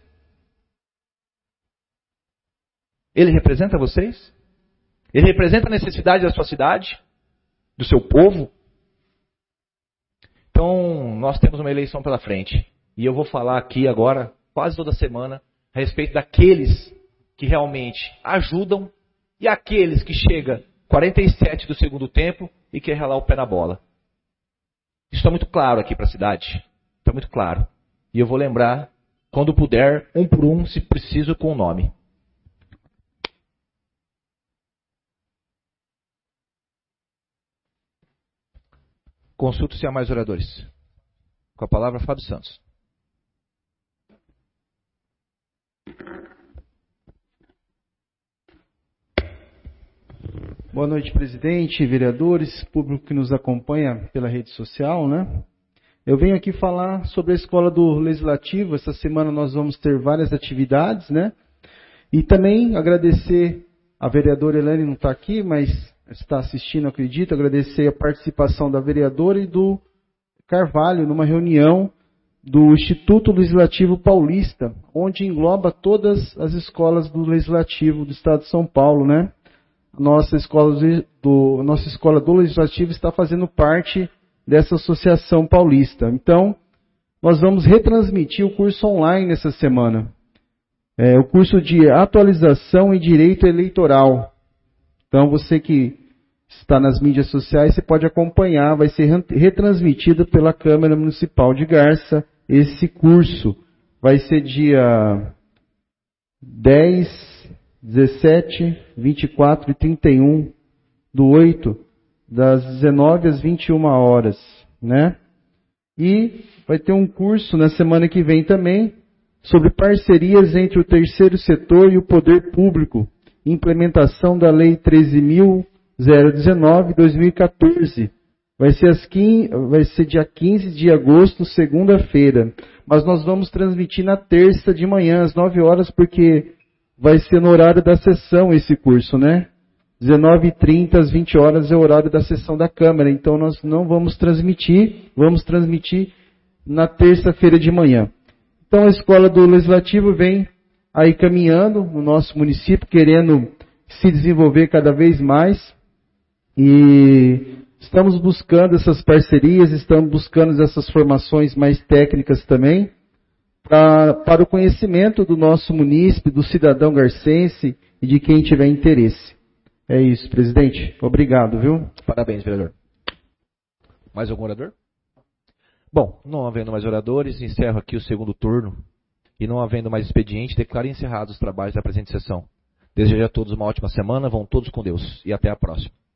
Ele representa vocês? Ele representa a necessidade da sua cidade? Do seu povo? Então, nós temos uma eleição pela frente. E eu vou falar aqui agora, quase toda semana, a respeito daqueles que realmente ajudam e aqueles que chegam quarenta e sete do segundo tempo e quer ralar o pé na bola. Isso está muito claro aqui para a cidade. Está muito claro. E eu vou lembrar, quando puder, um por um, se preciso, com o nome. Consulte-se a mais oradores. Com a palavra, Fábio Santos. Boa noite, presidente, vereadores, público que nos acompanha pela rede social, né? Eu venho aqui falar sobre a Escola do Legislativo. Essa semana nós vamos ter várias atividades, né? E também agradecer a vereadora Elane, não está aqui, mas está assistindo, acredito, agradecer a participação da vereadora e do Carvalho numa reunião do Instituto Legislativo Paulista, onde engloba todas as escolas do Legislativo do Estado de São Paulo, né? Nossa escola do, nossa escola do Legislativo está fazendo parte dessa associação paulista. Então, nós vamos retransmitir o curso online essa semana. É o curso de atualização em direito eleitoral. Então, você que está nas mídias sociais, você pode acompanhar, vai ser retransmitido pela Câmara Municipal de Garça, esse curso. Vai ser dia dez, dezessete, vinte e quatro e trinta e um do oito, das dezenove às vinte e uma horas, né? E vai ter um curso na semana que vem também sobre parcerias entre o terceiro setor e o poder público, implementação da Lei treze mil dezenove, dois mil e quatorze. Vai ser, às quinze, vai ser dia quinze de agosto, segunda-feira. Mas nós vamos transmitir na terça de manhã, às nove horas, porque vai ser no horário da sessão esse curso, né? dezenove e trinta às vinte horas é o horário da sessão da Câmara. Então nós não vamos transmitir, vamos transmitir na terça-feira de manhã. Então a Escola do Legislativo vem aí caminhando no nosso município, querendo se desenvolver cada vez mais. E estamos buscando essas parcerias, estamos buscando essas formações mais técnicas também, pra, para o conhecimento do nosso munícipe, do cidadão garcense e de quem tiver interesse. É isso, presidente. Obrigado, viu? Parabéns, vereador. Mais algum orador? Bom, não havendo mais oradores, encerro aqui o segundo turno. E não havendo mais expediente, declaro encerrados os trabalhos da presente sessão. Desejo a todos uma ótima semana, vão todos com Deus. E até a próxima.